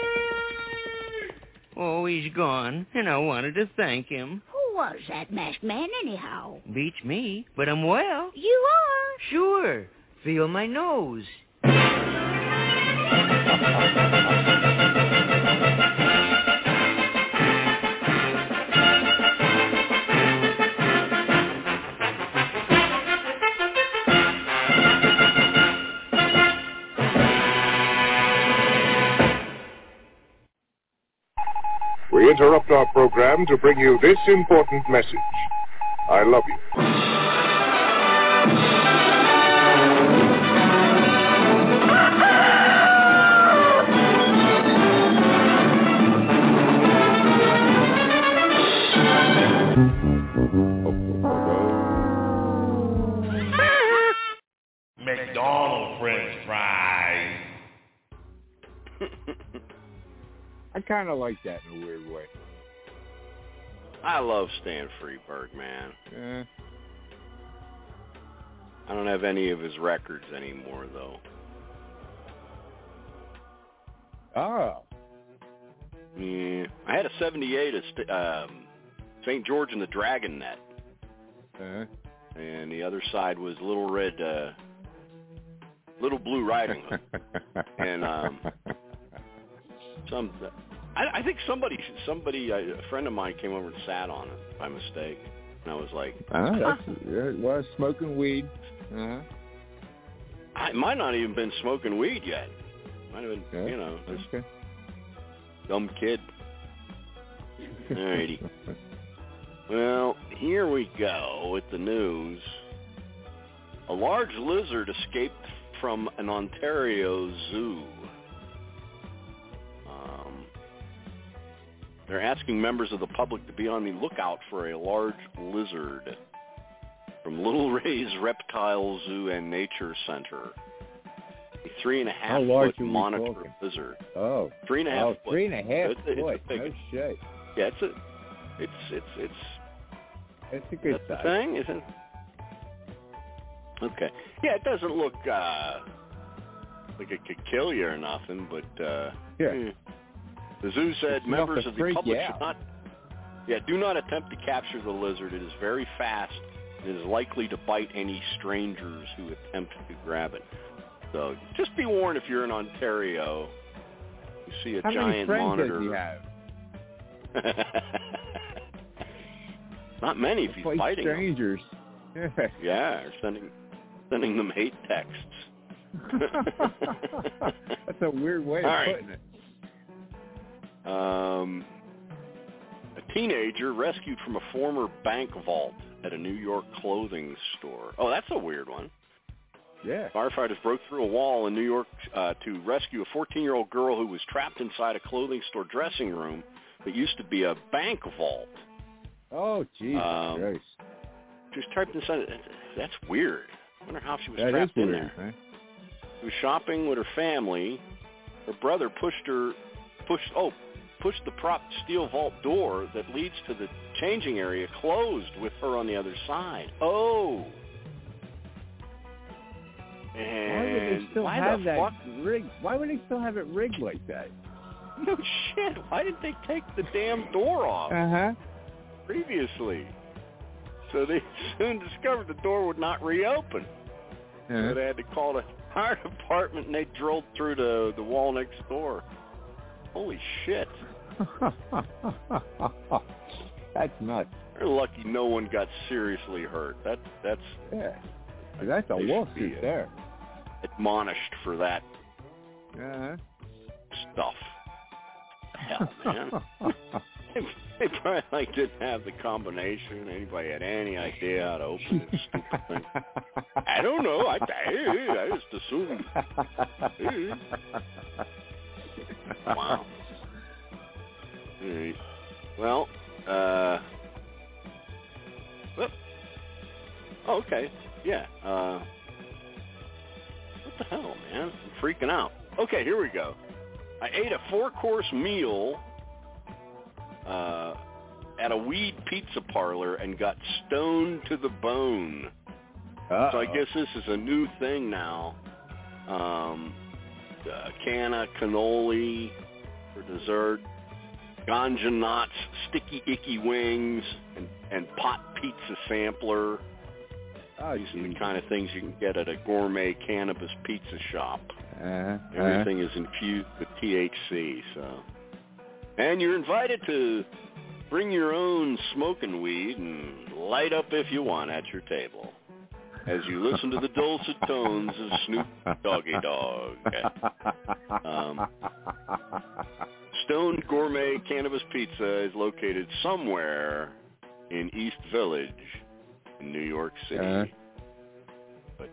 Oh, he's gone, and I wanted to thank him. Who was that masked man, anyhow? Beats me, but I'm well. You are? Sure. Feel my nose. We interrupt our program to bring you this important message. I love you. McDonald's French fries. I kind of like that in a weird way. I love Stan Freberg, man. I don't have any of his records anymore, though. Oh. Yeah. I had a 78 at St. George and the Dragon Net. And the other side was Little Blue Riding Hood. And I think somebody, a friend of mine came over and sat on it by mistake. And I was like, it was smoking weed. I might not even been smoking weed yet. Might have been, just dumb kid. Alrighty. Well, here we go with the news. A large lizard escaped from an Ontario zoo. They're asking members of the public to be on the lookout for a large lizard from Little Ray's Reptile Zoo and Nature Center. A 3.5-foot monitor lizard. Oh. 3.5 foot. 3.5 foot. No shit. Yeah, it's a good size. Thing, isn't it? Okay. Yeah, it doesn't look like it could kill you or nothing, but yeah. The zoo said members of the public should not Yeah, do not attempt to capture the lizard. It is very fast. It is likely to bite any strangers who attempt to grab it. So just be warned if you're in Ontario. You see a giant monitor. How many friends does he have? Not many if he's biting strangers. Yeah, or sending them hate texts. That's a weird way of putting it. A teenager rescued from a former bank vault at a New York clothing store. Oh, that's a weird one. Yeah. Firefighters broke through a wall in New York to rescue a 14-year-old girl who was trapped inside a clothing store dressing room that used to be a bank vault. Oh, Jesus Christ. She was trapped inside. That's weird. I wonder how she was trapped is weird, in there. Man. She was shopping with her family. Her brother pushed the prop steel vault door that leads to the changing area closed with her on the other side. Oh. And why would they still have that rigged? Why would they still have it rigged like that? No shit. Why didn't they take the damn door off previously? So they soon discovered the door would not reopen. So they had to call the fire department, and they drilled through the wall next door. Holy shit. That's nuts. They're lucky no one got seriously hurt. That's a lawsuit there. Admonished for that stuff. Hell, man. They probably didn't have the combination. Anybody had any idea how to open this stupid thing? I don't know. I just assumed. Wow. All right. Well, okay. Yeah. What the hell, man? I'm freaking out. Okay, here we go. I ate a 4-course meal at a weed pizza parlor and got stoned to the bone. So I guess this is a new thing now. Can of cannoli for dessert, ganja knots, sticky icky wings, and pot pizza sampler. These are the kind of things you can get at a gourmet cannabis pizza shop. Everything is infused with THC. And you're invited to bring your own smoking weed and light up if you want at your table as you listen to the dulcet tones of Snoop Doggy Dogg. Stone Gourmet Cannabis Pizza is located somewhere in East Village in New York City. But,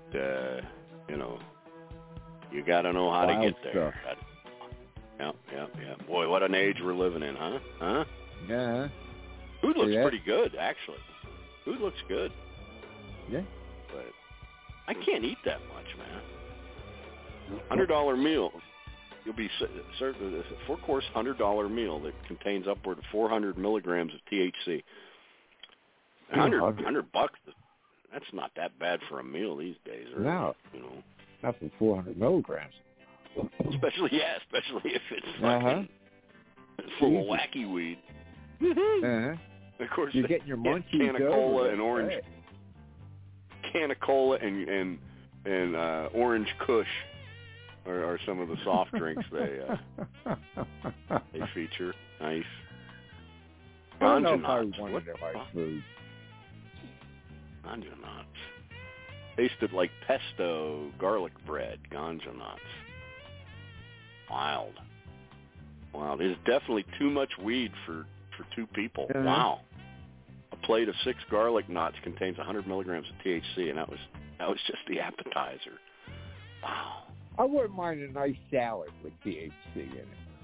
you got to know how to get there. Yeah. Boy, what an age we're living in, huh? Yeah. Food looks pretty good, actually. Food looks good. Yeah. But I can't eat that much, man. $100 meal. You'll be served with a 4-course $100 meal that contains upward of 400 milligrams of THC. $100 bucks. That's not that bad for a meal these days. No. Not for 400 milligrams. Especially if it's fucking full of wacky weed. Of course, you're getting your munchies. Can of cola and orange. Can of cola and orange Kush are some of the soft drinks they feature. Nice. I don't know if I wanted to like food. Ganja nuts. Tasted like pesto garlic bread. Ganja nuts. Wild. Wow, there's definitely too much weed for 2 people. Wow. A plate of 6 garlic knots contains 100 milligrams of THC, and that was just the appetizer. Wow. I wouldn't mind a nice salad with THC in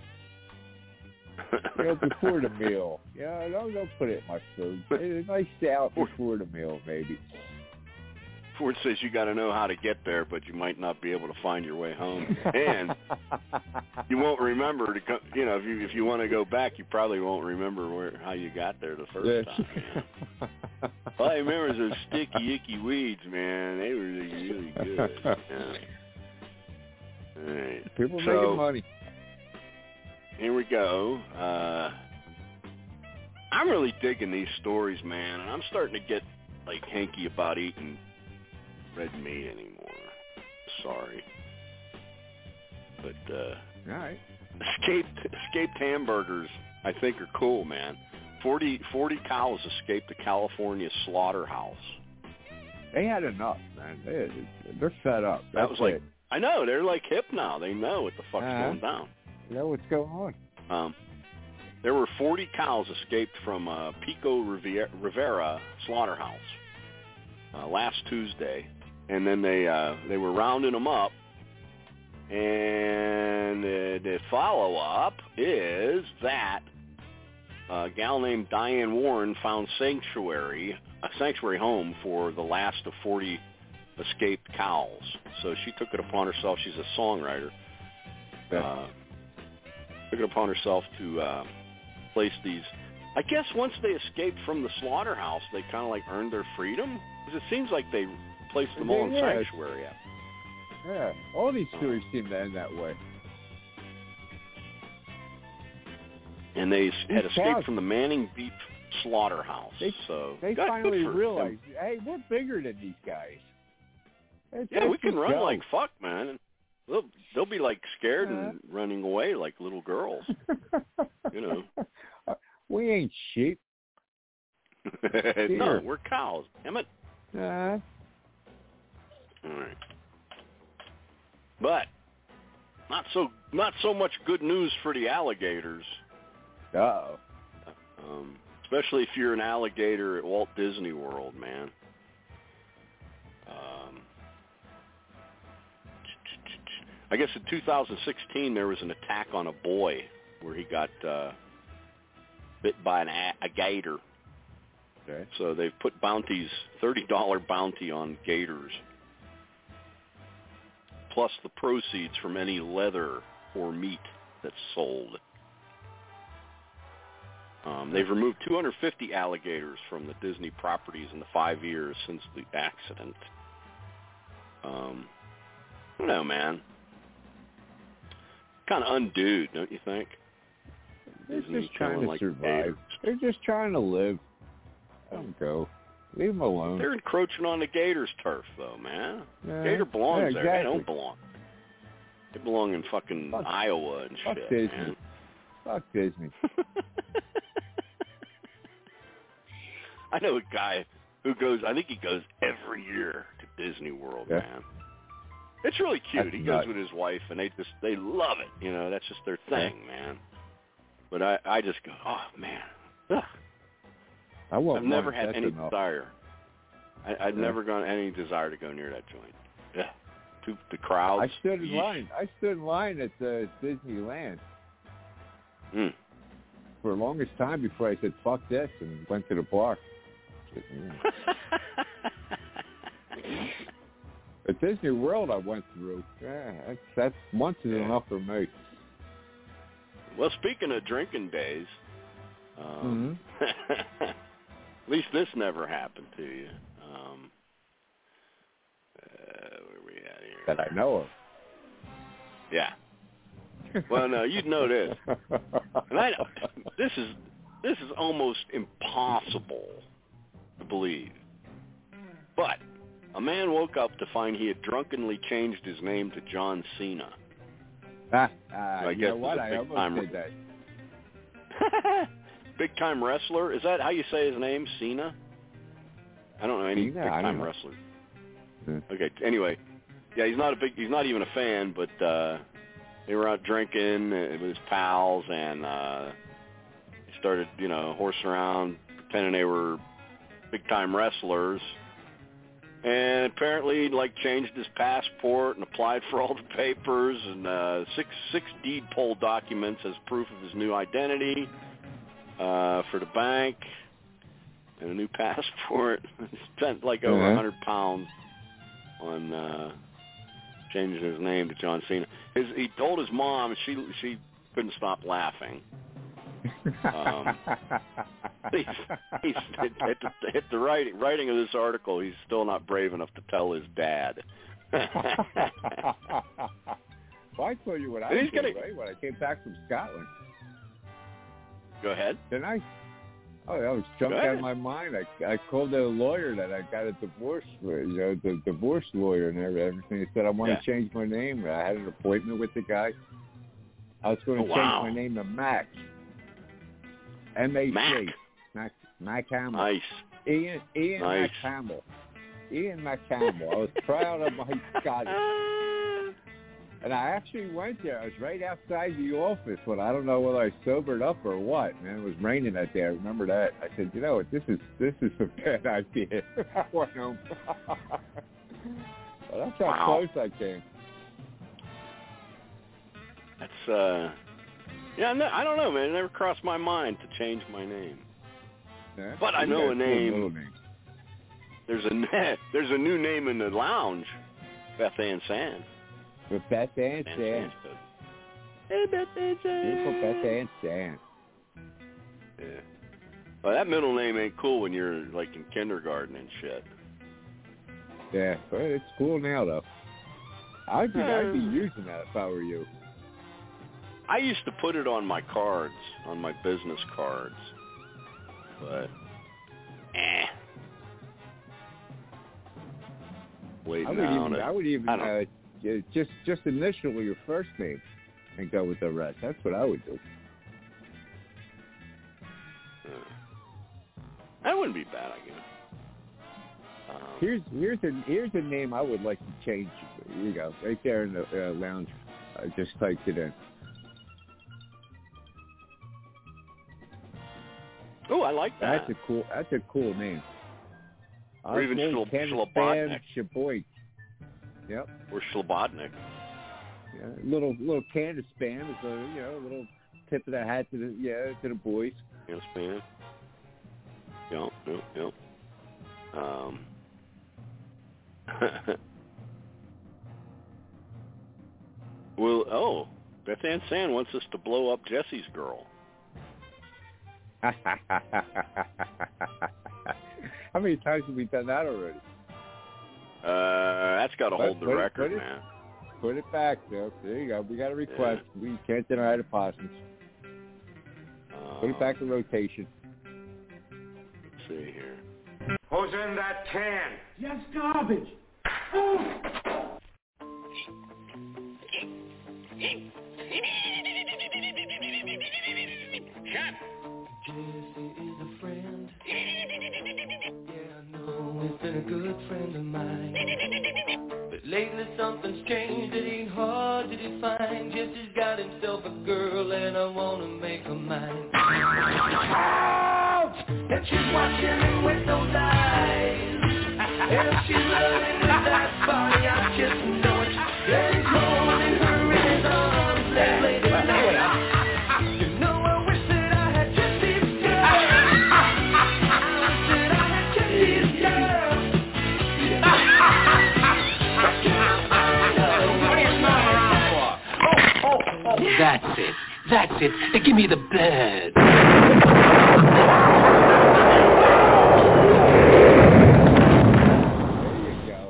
it. Before the meal. Yeah, don't put it in my food. A nice salad before the meal, maybe. Ford says you got to know how to get there, but you might not be able to find your way home, and you won't remember to go. If you want to go back, you probably won't remember how you got there the first time. All I remember is those sticky, icky weeds, man. They were really good. Yeah. All right. People making money. Here we go. I'm really digging these stories, man, and I'm starting to get like hanky about eating red meat anymore. Sorry, but all right. Escaped hamburgers, I think, are cool, man. 40 cows escaped the California slaughterhouse. They had enough, man. They're fed up. That was like, I know, they're like hip now. They know what the fuck's going down. You know what's going on. There were 40 cows escaped from Pico Rivera slaughterhouse last Tuesday, and then they were rounding them up. And the follow-up is that a gal named Diane Warren found a sanctuary home for the last of 40 escaped cows. So she took it upon herself. She's a songwriter. Took it upon herself to place these. I guess once they escaped from the slaughterhouse, they kind of like earned their freedom. Because it seems like they placed them all in sanctuary. Yeah, all these stories seem to end that way. And they had escaped from the Manning Beef Slaughterhouse. They finally realized, hey, we're bigger than these guys. We can run like fuck, man. They'll be like scared and running away like little girls. You know. We ain't sheep. No, we're cows. Damn it. All right. But not so much good news for the alligators. Uh-oh. Especially if you're an alligator at Walt Disney World, man. I guess in 2016 there was an attack on a boy where he got bit by a gator. Okay. So they've put bounties, $30 bounty on gators, plus the proceeds from any leather or meat that's sold. They've removed 250 alligators from the Disney properties in the 5 years since the accident. I don't know, man. Kind of undue, don't you think? They're just trying to survive. They're just trying to live. Let them go. Leave them alone. They're encroaching on the Gators' turf, though, man. Gator belongs there. They don't belong. They belong in fucking Iowa and shit, Disney. man. Fuck Disney. I know a guy who goes, I think he goes every year to Disney World, man. It's really cute. He goes with his wife, and they love it. You know, that's just their thing, man. But I just go, oh, man. Ugh. I've never had any desire. I've never gone any desire to go near that joint. Yeah. The crowds. I stood in line. I stood in line at Disneyland for the longest time before I said, fuck this, and went to the bar. At Disney World, I went through. That's once is enough for me. Well, speaking of drinking days, at least this never happened to you. Where are we at here? That I know of. Yeah. Well, no, you'd know this. And this is almost impossible to believe. But a man woke up to find he had drunkenly changed his name to John Cena. You know what? I almost did that. Big-time wrestler? Is that how you say his name, Cena? I don't know any big-time wrestlers. Okay, anyway. Yeah, he's not even a fan, but they were out drinking with his pals, and he started, horsing around, pretending they were big-time wrestlers. And apparently, changed his passport and applied for all the papers and six deed poll documents as proof of his new identity for the bank and a new passport. Spent over 100 pounds on changing his name to John Cena. He told his mom, and she couldn't stop laughing. At the writing of this article, he's still not brave enough to tell his dad. Well, I told you what I did, right? When I came back from Scotland. Go ahead. Didn't I? Oh, I was jumped out of my mind. I called the lawyer that I got a divorce, the divorce lawyer and everything. He said, I want to change my name. I had an appointment with the guy. I was going to change my name to Max. M-A-C. Mac Hamill. Nice. Ian nice. Mac Hamill. Ian Mac Hamill. I was proud of my Scottish. And I actually went there. I was right outside the office, but I don't know whether I sobered up or what. Man, it was raining that day. I remember that. I said, you know what, this is a bad idea. I went home. Well, that's how close I came. That's I don't know, man. It never crossed my mind to change my name. Yeah, but I know a name. There's a new name in the lounge, Beth Ann Sand. With Beth Ann Sand. Hey, Beth Ann Sand. Beautiful Beth Ann Sand. Yeah. Well, that middle name ain't cool when you're like in kindergarten and shit. Yeah, but it's cool now though. I'd be using that if I were you. I used to put it on my cards, on my business cards, but I would even just initial your first name and go with the rest. That's what I would do. That wouldn't be bad, I guess. Here's a name I would like to change. Here you go, right there in the lounge. I just typed it in. Oh, I like that. That's a cool name. Or even Slobodnik. Sheboyk. Yep. Or Slobodnik. Yeah, little Candace Spam is a little tip of the hat to the boys. Candace Spam. Yep. Well, Beth Ann Sand wants us to blow up Jesse's girl. How many times have we done that already? That's got to hold the record, man. Put it back, though. There you go. We got a request. Yeah. We can't deny the possums. Put it back in rotation. Let's see here. Who's in that can? Yes, garbage. Jesse is a friend. Yeah, I know he's been a good friend of mine. But lately something's changed. It ain't hard to define. Jesse's got himself a girl and I want to make her mine. Ouch! And she's watching him with those eyes. And she's loving with that body. I just know it. Yeah, he's holding her in his arms late at night. That's it. Give me the bed. There you go.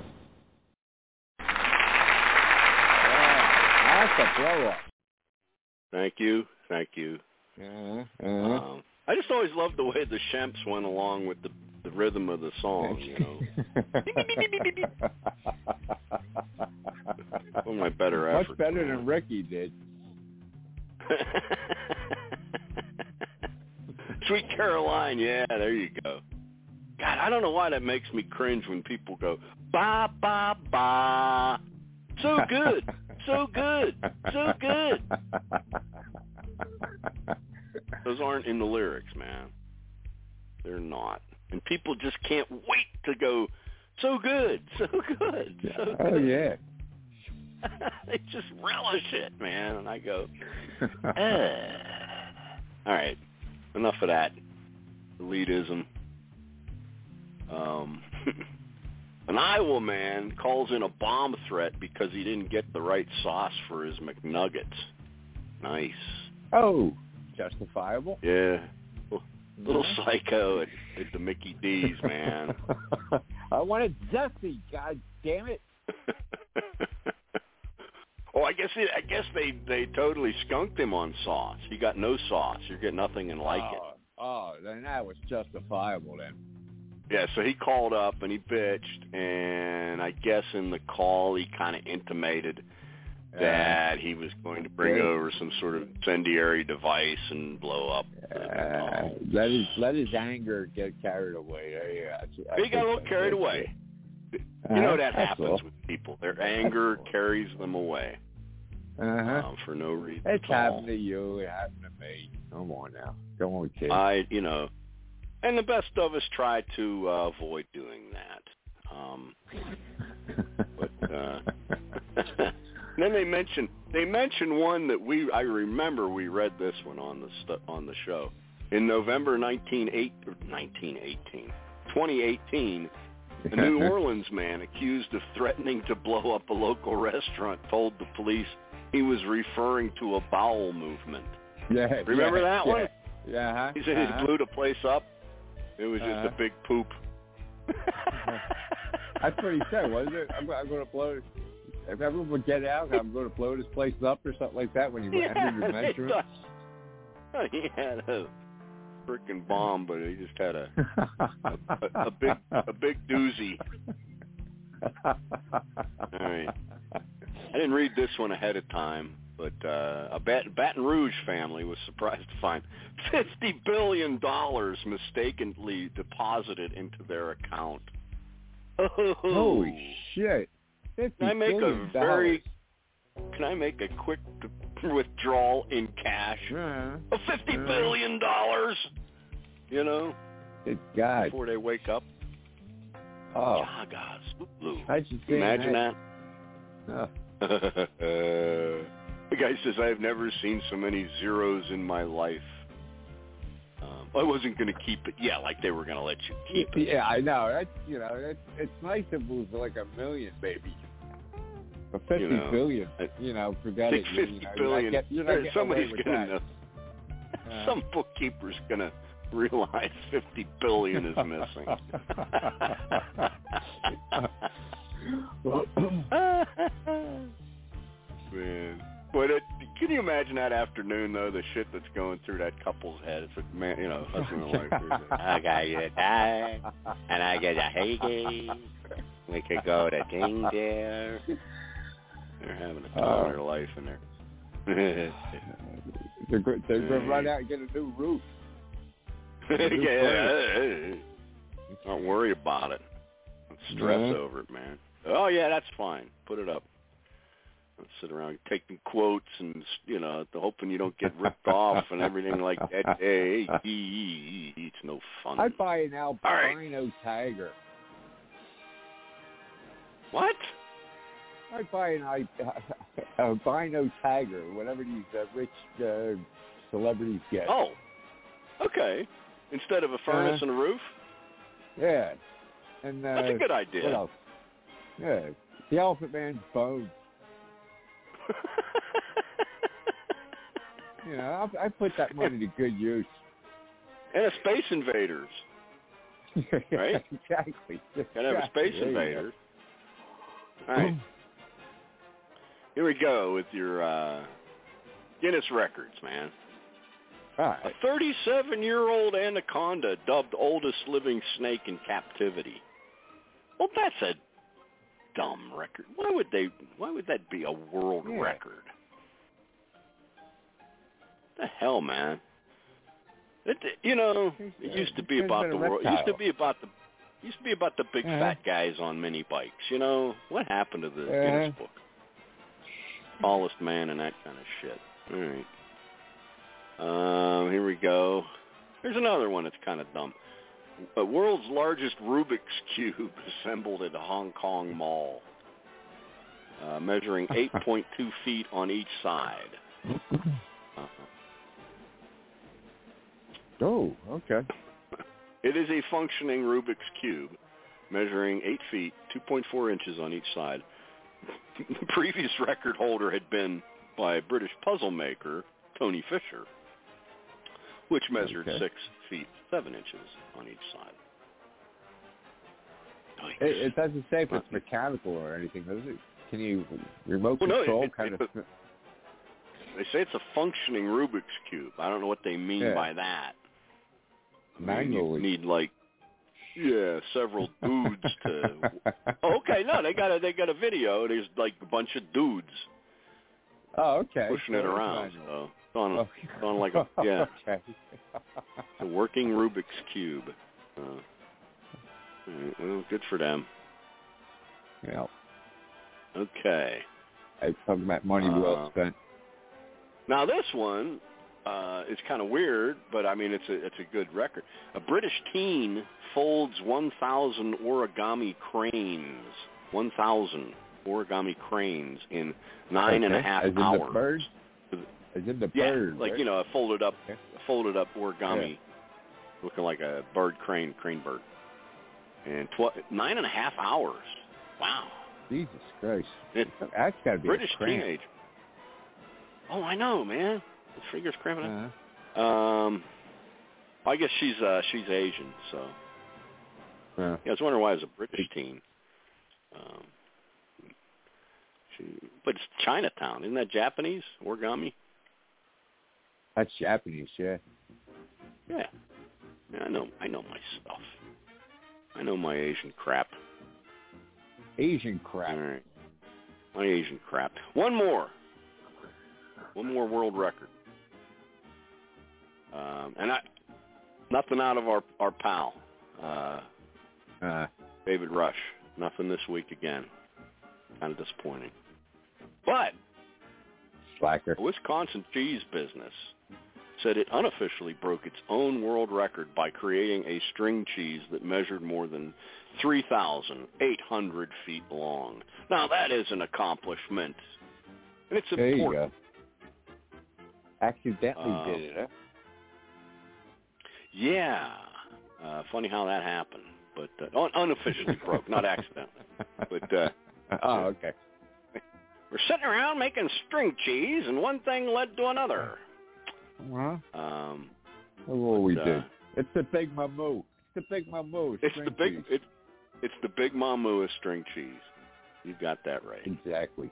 That's a blow up. Thank you. I just always loved the way the Shemps went along with the rhythm of the song, One of my better efforts. Much better than Ricky did. Sweet Caroline, yeah, there you go. God, I don't know why that makes me cringe when people go, ba, ba, ba. So good, so good, so good. Those aren't in the lyrics, man. They're not. And people just can't wait to go, so good, so good, so good. Oh, yeah. They just relish it, man. And I go, all right, enough of that elitism. An Iowa man calls in a bomb threat because he didn't get the right sauce for his McNuggets. Nice. Oh, justifiable. Yeah. Little psycho at the Mickey D's, man. I wanted Zesty, God damn it. Oh, I guess they totally skunked him on sauce. He got no sauce. You get nothing and like it. Oh, then that was justifiable then. Yeah, so he called up and he bitched, and I guess in the call he kind of intimated that he was going to bring over some sort of incendiary device and blow up. Let his anger get carried away. He got a little carried away. You know that happens with people. Their anger carries them away for no reason. It's happened to you. It happened to me. Come on now. Come on, kid. And the best of us try to avoid doing that. Then they mentioned one that I remember we read this one on the show in November 2018. A New Orleans man accused of threatening to blow up a local restaurant told the police he was referring to a bowel movement. Yeah, remember that one? Yeah. He said he blew the place up. It was just a big poop. That's what he said, wasn't it? I'm going to blow. If everyone would get out, I'm going to blow this place up or something like that when he entered the restaurant. He had a freaking bomb, but he just had a big doozy. All right. I didn't read this one ahead of time, but a Baton Rouge family was surprised to find $50 billion mistakenly deposited into their account. Holy shit. Can I make a quick withdrawal in cash of $50 billion? Good God. Before they wake up. Oh. God, Blue. How'd you imagine that? Oh. The guy says, I've never seen so many zeros in my life. I wasn't going to keep it. Yeah, like they were going to let you keep it. Yeah, I know. It's nice if it was like $1 million, baby. But 50 billion, forget it. 50 billion. Somebody's going to know. Some bookkeeper's going to realize 50 billion is missing. Man. But can you imagine that afternoon, though, the shit that's going through that couple's head? It's like, man, husband and wife. I got you a tie, and I get a Hagen. We could go to Ding there. They're having a time of their life in there. They're going to run out and get a new roof. Don't worry about it. Don't stress over it, man. Oh, yeah, that's fine. Put it up. Don't sit around taking quotes and, hoping you don't get ripped off and everything like that. Hey, it's no fun. I'd buy an albino tiger. What? I'd buy an albino tiger, whatever these rich celebrities get. Oh, okay. Instead of a furnace and a roof? Yeah. And that's a good idea. What else? Yeah. The Elephant Man's bones. I put that money to good use. And a Space Invaders. Right? Exactly. Gotta have a Space Invaders. All right. Here we go with your Guinness records, man. All right. A 37-year-old anaconda dubbed oldest living snake in captivity. Well, that's a dumb record. Why would that be a world record? The hell, man. It used to be about the world. It used to be about the big fat guys on mini bikes. What happened to the Guinness book? Tallest man and that kind of shit. All right. Here we go. Here's another one that's kind of dumb. The world's largest Rubik's Cube assembled at a Hong Kong mall, measuring 8.2 feet on each side. Oh, okay. It is a functioning Rubik's Cube, measuring 8 feet, 2.4 inches on each side. The previous record holder had been by British puzzle maker Tony Fisher, which measured 6 feet, 7 inches on each side. It doesn't say if it's mechanical or anything, does it? Can you remote control They say it's a functioning Rubik's Cube. I don't know what they mean by that. manually. You need several dudes to. Okay, no, they got a video. There's like a bunch of dudes. Oh, okay. Pushing it around. So it's on like a Okay. It's a working Rubik's cube. Well, good for them. Yeah. Okay. I was talking about money well spent. Now this one is kind of weird, but I mean it's a good record. A British teen folds 1,000 origami cranes. 1,000 origami cranes in 9.5 hours. The bird? As in the bird, like right? a folded up origami, looking like a crane bird. And 9.5 hours. Wow. Jesus Christ. That's got to be British a cramp. teenager. Oh, I know, man. The finger's cramping up. I guess she's Asian, so. I was wondering why it was a British teen. But it's Chinatown. Isn't that Japanese origami? That's Japanese, yeah. Yeah. I know my stuff. I know my Asian crap. Asian crap. All right. My Asian crap. One more world record. And nothing out of our pal, David Rush. Nothing this week again. Kind of disappointing. But slacker. The Wisconsin cheese business said it unofficially broke its own world record by creating a string cheese that measured more than 3,800 feet long. Now, that is an accomplishment. And it's important. There you go. Accidentally did it, huh? Yeah. Funny how that happened. But unofficially broke, not accidentally. But okay. We're sitting around making string cheese, and one thing led to another. Well, we did. It's the Big Mamu. It's the Big Mamu of string cheese. You got that right. Exactly.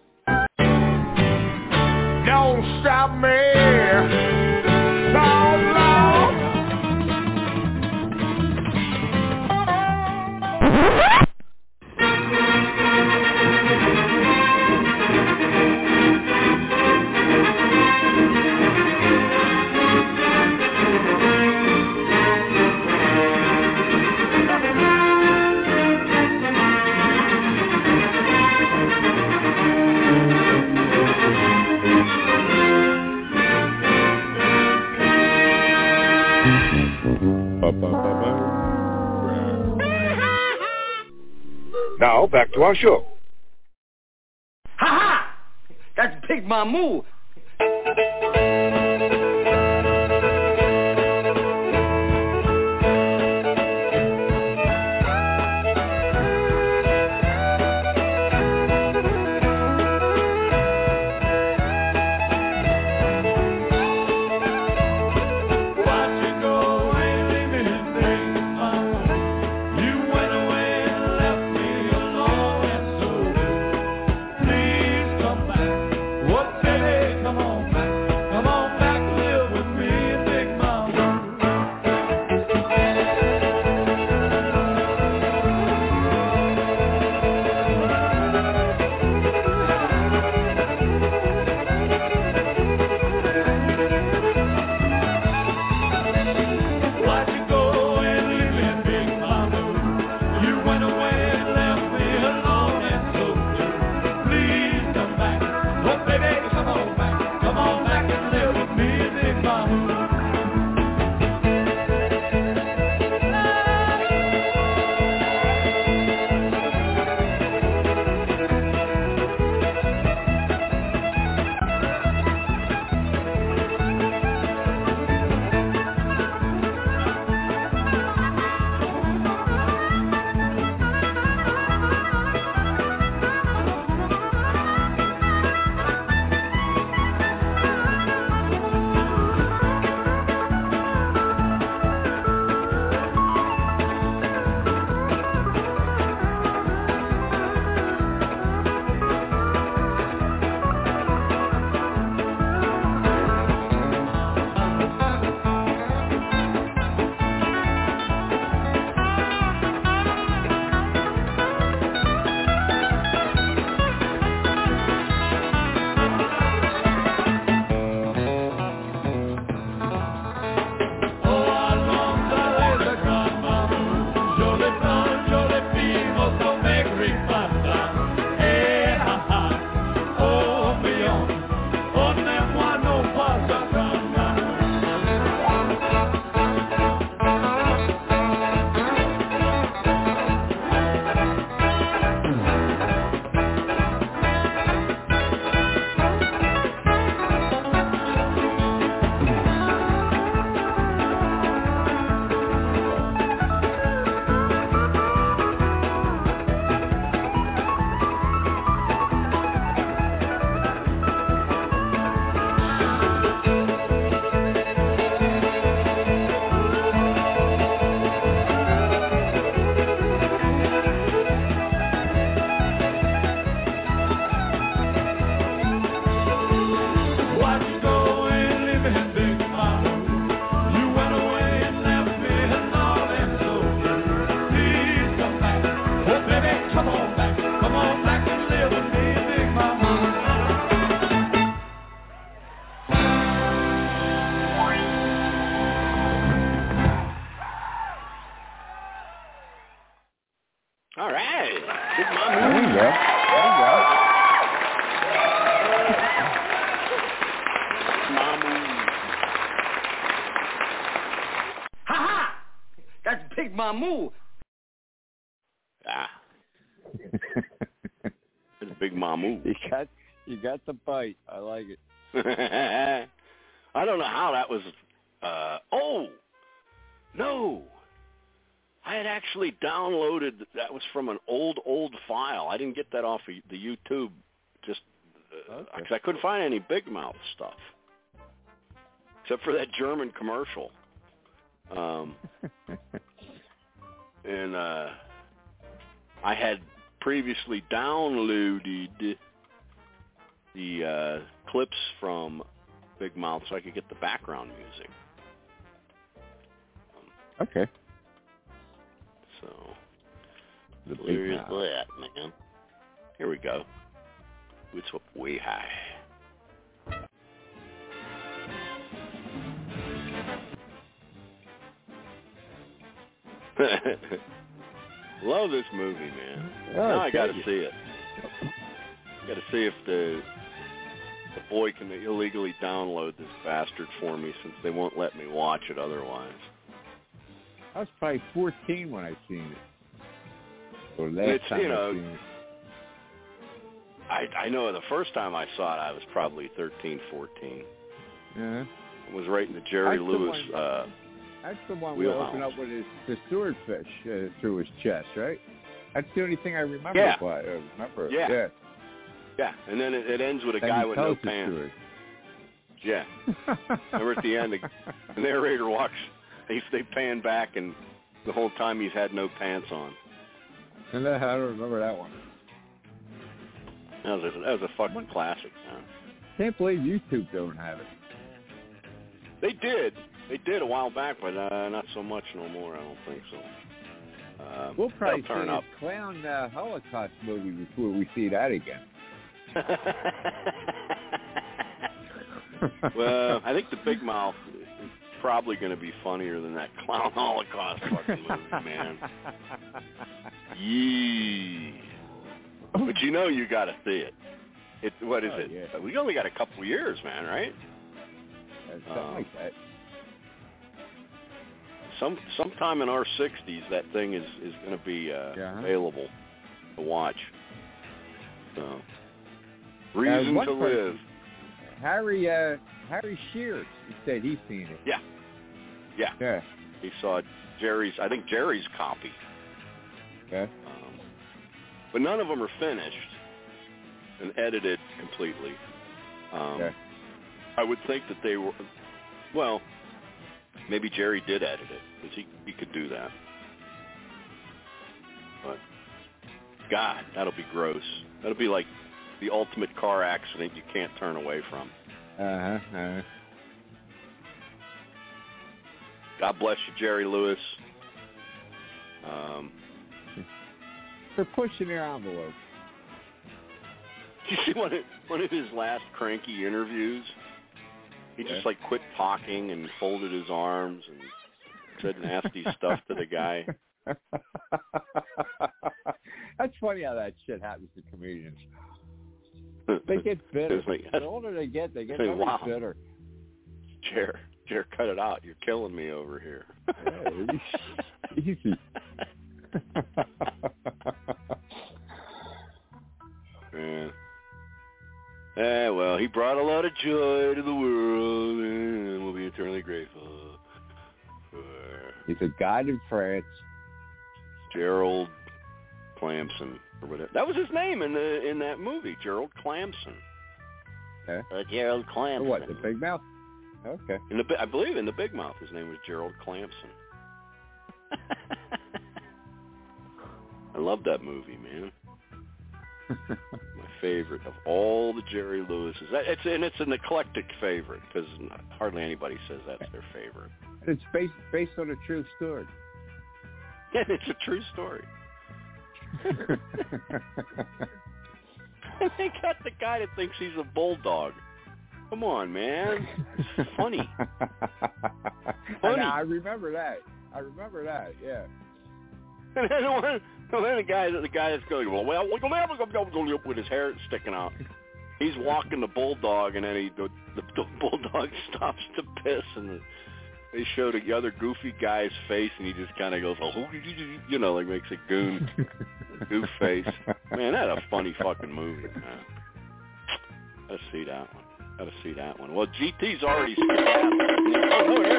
Don't stop me, Lord, Lord. Now, back to our show. Ha-ha! That's Big Mamu. What the heck? Big Mamu. Ah. It's Big Mamu. You got the bite. I like it. I don't know how that was. Oh, no. I had actually downloaded, that was from an old file. I didn't get that off of the YouTube, just because I couldn't find any Big Mouth stuff, except for that German commercial. And I had previously downloaded the clips from Big Mouth so I could get the background music. Okay. So, Big where's Mouth. that, man? Here we go. It's up way high. Love this movie, man. Now I got to see it. Got to see if the boy can illegally download this bastard for me, since they won't let me watch it otherwise. I was probably 14 when I seen it. Or last It's, time you know, I seen it. I know the first time I saw it, I was probably 13, 14. Yeah. It was right in the Jerry Lewis That's the one wheelhouse. where he opened up with the swordfish through his chest, right? That's the only thing I remember. Yeah. Yeah. Yeah, and then it ends with a Then guy he with no tells the pants. story. Yeah. Remember at the end, the narrator walks, they pan back, and the whole time he's had no pants on. And I don't remember that one. That was a fucking classic, man. Can't believe YouTube don't have it. They did a while back, but not so much no more. I don't think so. We'll probably see turn a up. clown Holocaust movie before we see that again. Well, I think the Big Mouth is probably going to be funnier than that Clown Holocaust fucking movie, man. Yee. But you know you got to see it. What is it? Yeah. We only got a couple years, man, right? Something like that. Sometime in our 60s, that thing is going to be available to watch. So, reason to live. Harry Shears, he said he's seen it. Yeah. He saw Jerry's copy. Okay. But none of them are finished and edited completely. I would think that they were, well, maybe Jerry did edit it, because he could do that. But, God, that'll be gross. That'll be like the ultimate car accident you can't turn away from. God bless you, Jerry Lewis. For pushing your envelope. Did you see one of his last cranky interviews? He just like quit talking and folded his arms and said nasty stuff to the guy. That's funny how that shit happens to comedians. They get bitter. The older they get always wow. bitter. Jer, cut it out. You're killing me over here. Easy. Yeah. Well, he brought a lot of joy to the world, and we'll be eternally grateful for... He's a god in France. Gerald Clamson, or whatever. That was his name in that movie, Gerald Clamson. Gerald Clamson. What, the Big Mouth? Okay. I believe in the Big Mouth, his name was Gerald Clamson. I love that movie, man. My favorite of all the Jerry Lewis's. It's an eclectic favorite, because hardly anybody says that's their favorite. It's based on a true story. Yeah, it's a true story. They got the guy that thinks he's a bulldog. Come on, man. It's funny. I remember that. Yeah. And then the guy that's going, well, with his hair sticking out. He's walking the bulldog, and then the bulldog stops to piss, and they show the other goofy guy's face, and he just kind of goes, you know, like makes a goof face. Man, that's a funny fucking movie, man. Gotta see that one. Well, GT's already seen that. Oh, there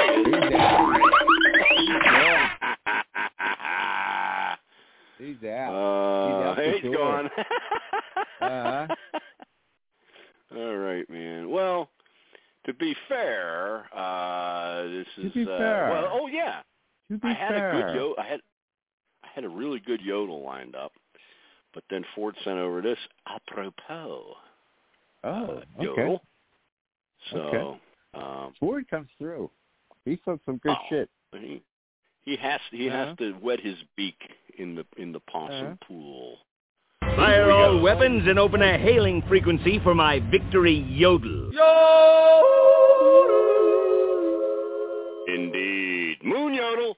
he is. He's out. He's gone. Uh-huh. All right, man. Well, to be fair, this is. To be fair. Well, oh yeah. To be I had fair. a good I had a really good yodel lined up, but then Ford sent over this apropos. Oh, yodel. okay. So, Ford comes through. He said some good shit. He has to wet his beak in the possum pool. Fire all weapons and open a hailing frequency for my victory yodel. Indeed. Moon yodel.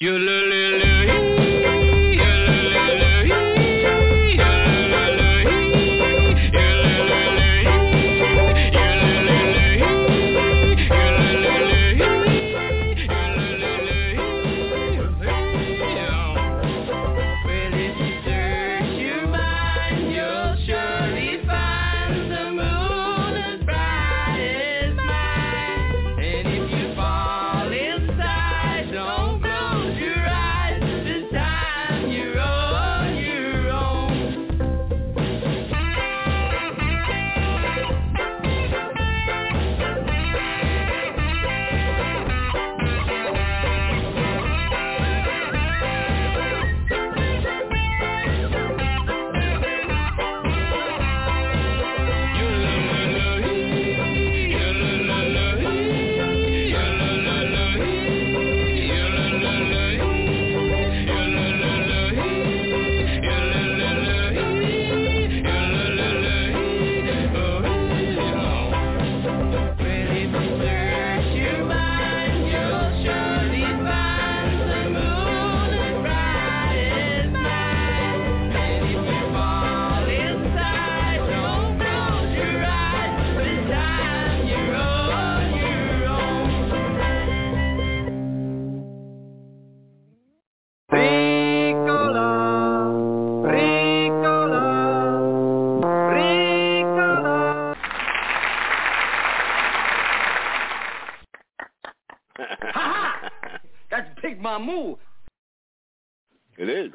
Mamu. It is.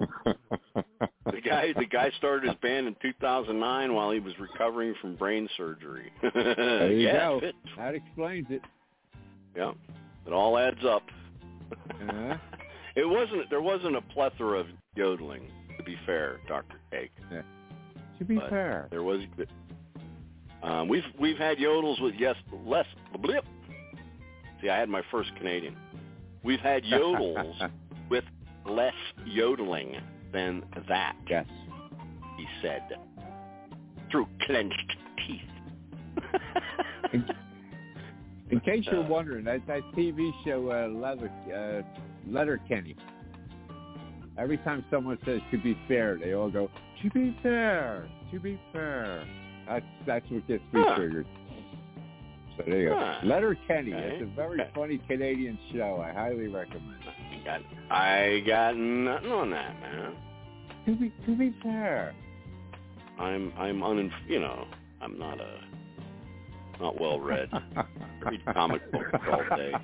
The guy started his band in 2009 while he was recovering from brain surgery. There you go. It That explains it. Yeah, it all adds up. Uh-huh. There wasn't a plethora of yodeling, to be fair, Dr. Cake. Yeah. To be fair, there was. We've had yodels with less blip. See, I had my first Canadian. We've had yodels with less yodeling than that. Yes, he said, through clenched teeth. In case you're wondering, that TV show Letterkenny. Every time someone says "to be fair," they all go "to be fair, to be fair." That's what gets me triggered. So there you go. Letterkenny. Okay. It's a very funny Canadian show. I highly recommend. I got nothing on that, man. To be fair, I'm not well read. I read comic books all day.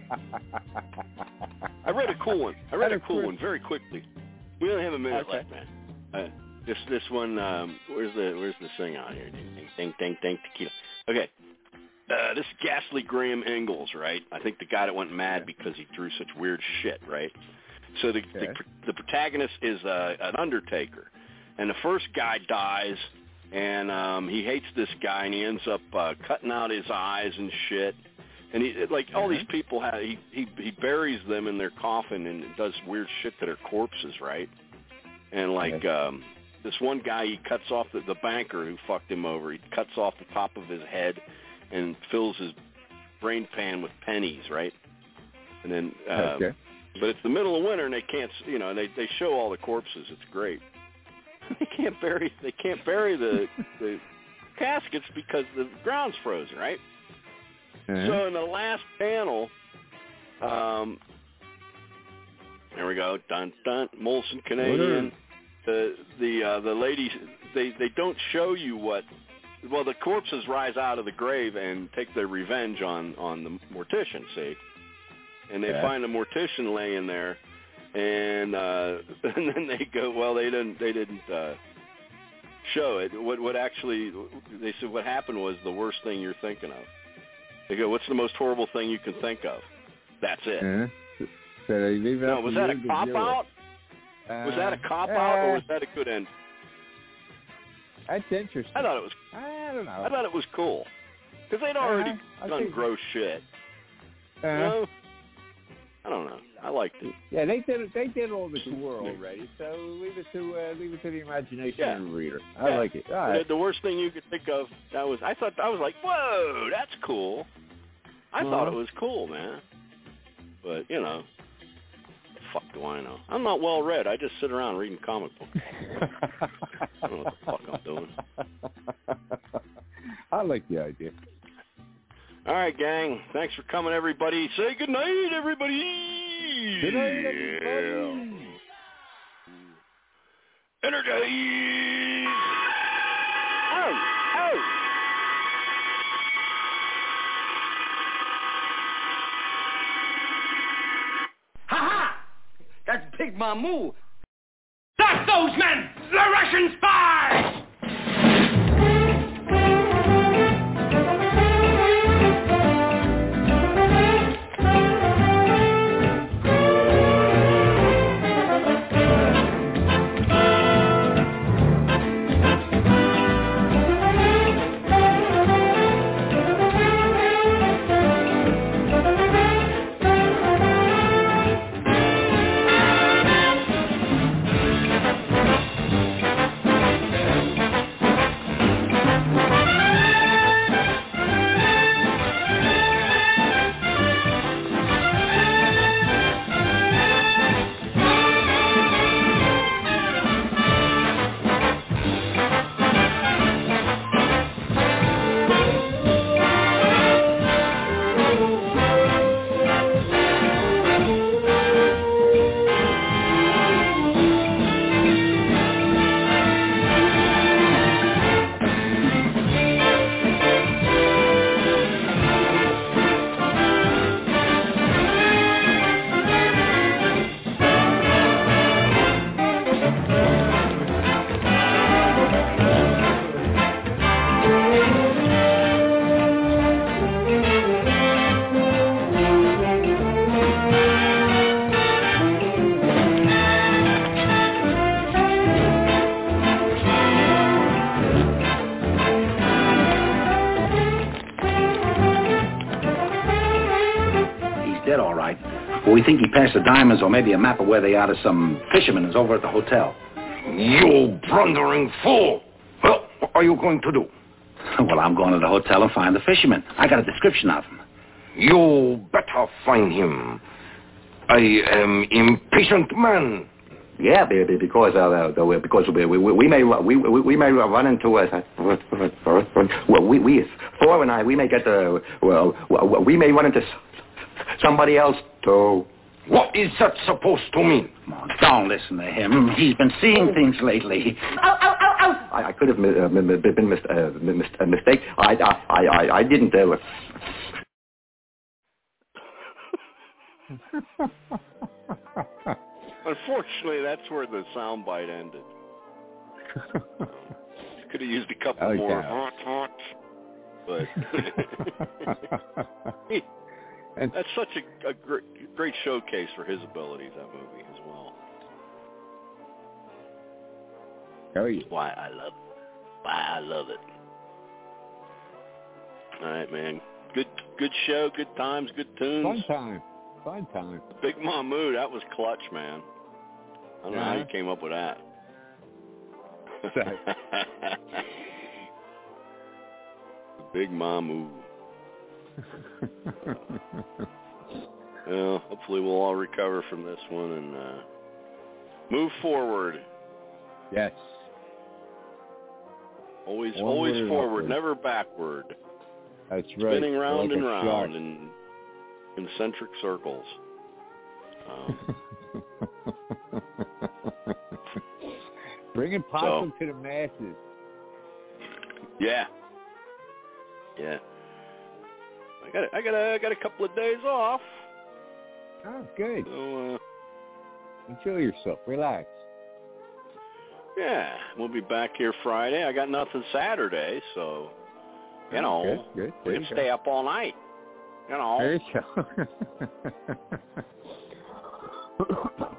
I read a cool one very quickly. We only have a minute left, man. This one. Where's the thing on here? Ding, ding, ding, tequila. Okay. This Ghastly Graham Ingalls, right? I think the guy that went mad because he drew such weird shit, right? So the protagonist is an undertaker, and the first guy dies, and he hates this guy, and he ends up cutting out his eyes and shit. And he all these people he buries them in their coffin and does weird shit to their corpses, right? And this one guy, he cuts off the banker who fucked him over. He cuts off the top of his head and fills his brain pan with pennies, right? And then, but it's the middle of winter, and they can't, they show all the corpses. It's great. They can't bury the caskets because the ground's frozen, right? So in the last panel, There we go. Dun dun. Molson Canadian. The ladies, they don't show you what. Well, the corpses rise out of the grave and take their revenge on the mortician. See, and they find a mortician laying there, and then they go, well, they didn't show it. What actually, they said what happened was the worst thing you're thinking of. They go, what's the most horrible thing you can think of? That's it. So they leave no, was that a cop-out? Was that a cop-out, or was that a good end? That's interesting. I thought it was. I don't know. I thought it was cool because they'd already done gross shit. You know? I don't know. I liked it. Yeah, they did all the tour already. So leave it to the imagination of the reader. I like it. All right. The worst thing you could think of. I was like, whoa, that's cool. I thought it was cool, man. But you know. Fuck do I know? I'm not well read. I just sit around reading comic books. I don't know what the fuck I'm doing. I like the idea. All right, gang. Thanks for coming, everybody. Say good night, everybody. Good night, everybody. Energize. Oh. Ha-ha! That's Big Mamu. Stop those men! The Russian spies! We think he passed the diamonds or maybe a map of where they are to some fishermen who's over at the hotel. You blundering fool! Well, what are you going to do? Well, I'm going to the hotel and find the fisherman. I got a description of him. You better find him. I am impatient man. Yeah, because we may run into Thor and I we may get we may run into somebody else too. What is that supposed to mean? Come on, don't listen to him. He's been seeing things lately. I could have been a mistake. I didn't. Unfortunately, that's where the soundbite ended. Could have used a couple more hot, but that's such a great showcase for his abilities, that movie as well. Oh, yeah. Why I love it. All right, man. Good show, good times, good tunes. Fun time. Big Mamu, that was clutch, man. I don't know how you came up with that. Big Mamu. Well, hopefully we'll all recover from this one and move forward. Yes. Always forward, never backward. That's right. Spinning round like and round and concentric circles. Bringing possum to the masses. Yeah. I got a couple of days off. Oh, good. So, enjoy yourself. Relax. Yeah, we'll be back here Friday. I got nothing Saturday, so you know, good. we can stay up all night. You know. There you go.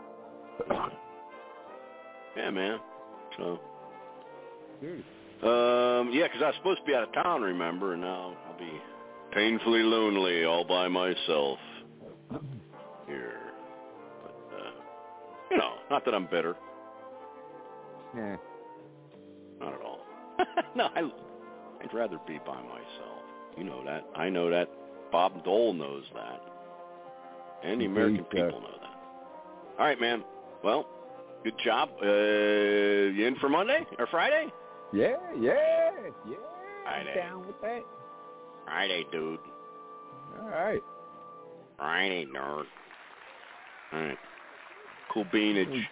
Yeah, man. So. Dude. Yeah, because I was supposed to be out of town, remember, and now I'll be painfully lonely all by myself here. But, you know, not that I'm bitter. Yeah. Not at all. No, I'd rather be by myself. You know that. I know that. Bob Dole knows that. And the American people know that. All right, man. Well, good job. You in for Monday or Friday? Yeah. Friday. Down with that. Friday, dude. All right. Friday, nerd. All right. Cool beanage.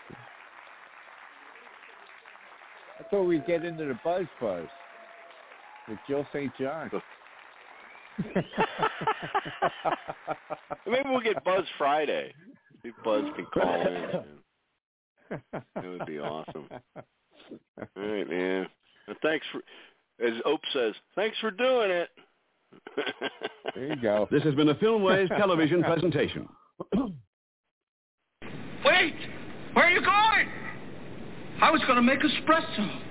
I thought we'd get into the Buzz with Jill St. John. Maybe we'll get Buzz Friday. Maybe Buzz can call in. That would be awesome. All right, man. And thanks for, as Ope says, thanks for doing it. There you go. This has been a Filmways television presentation. Wait! Where are you going? I was going to make espresso.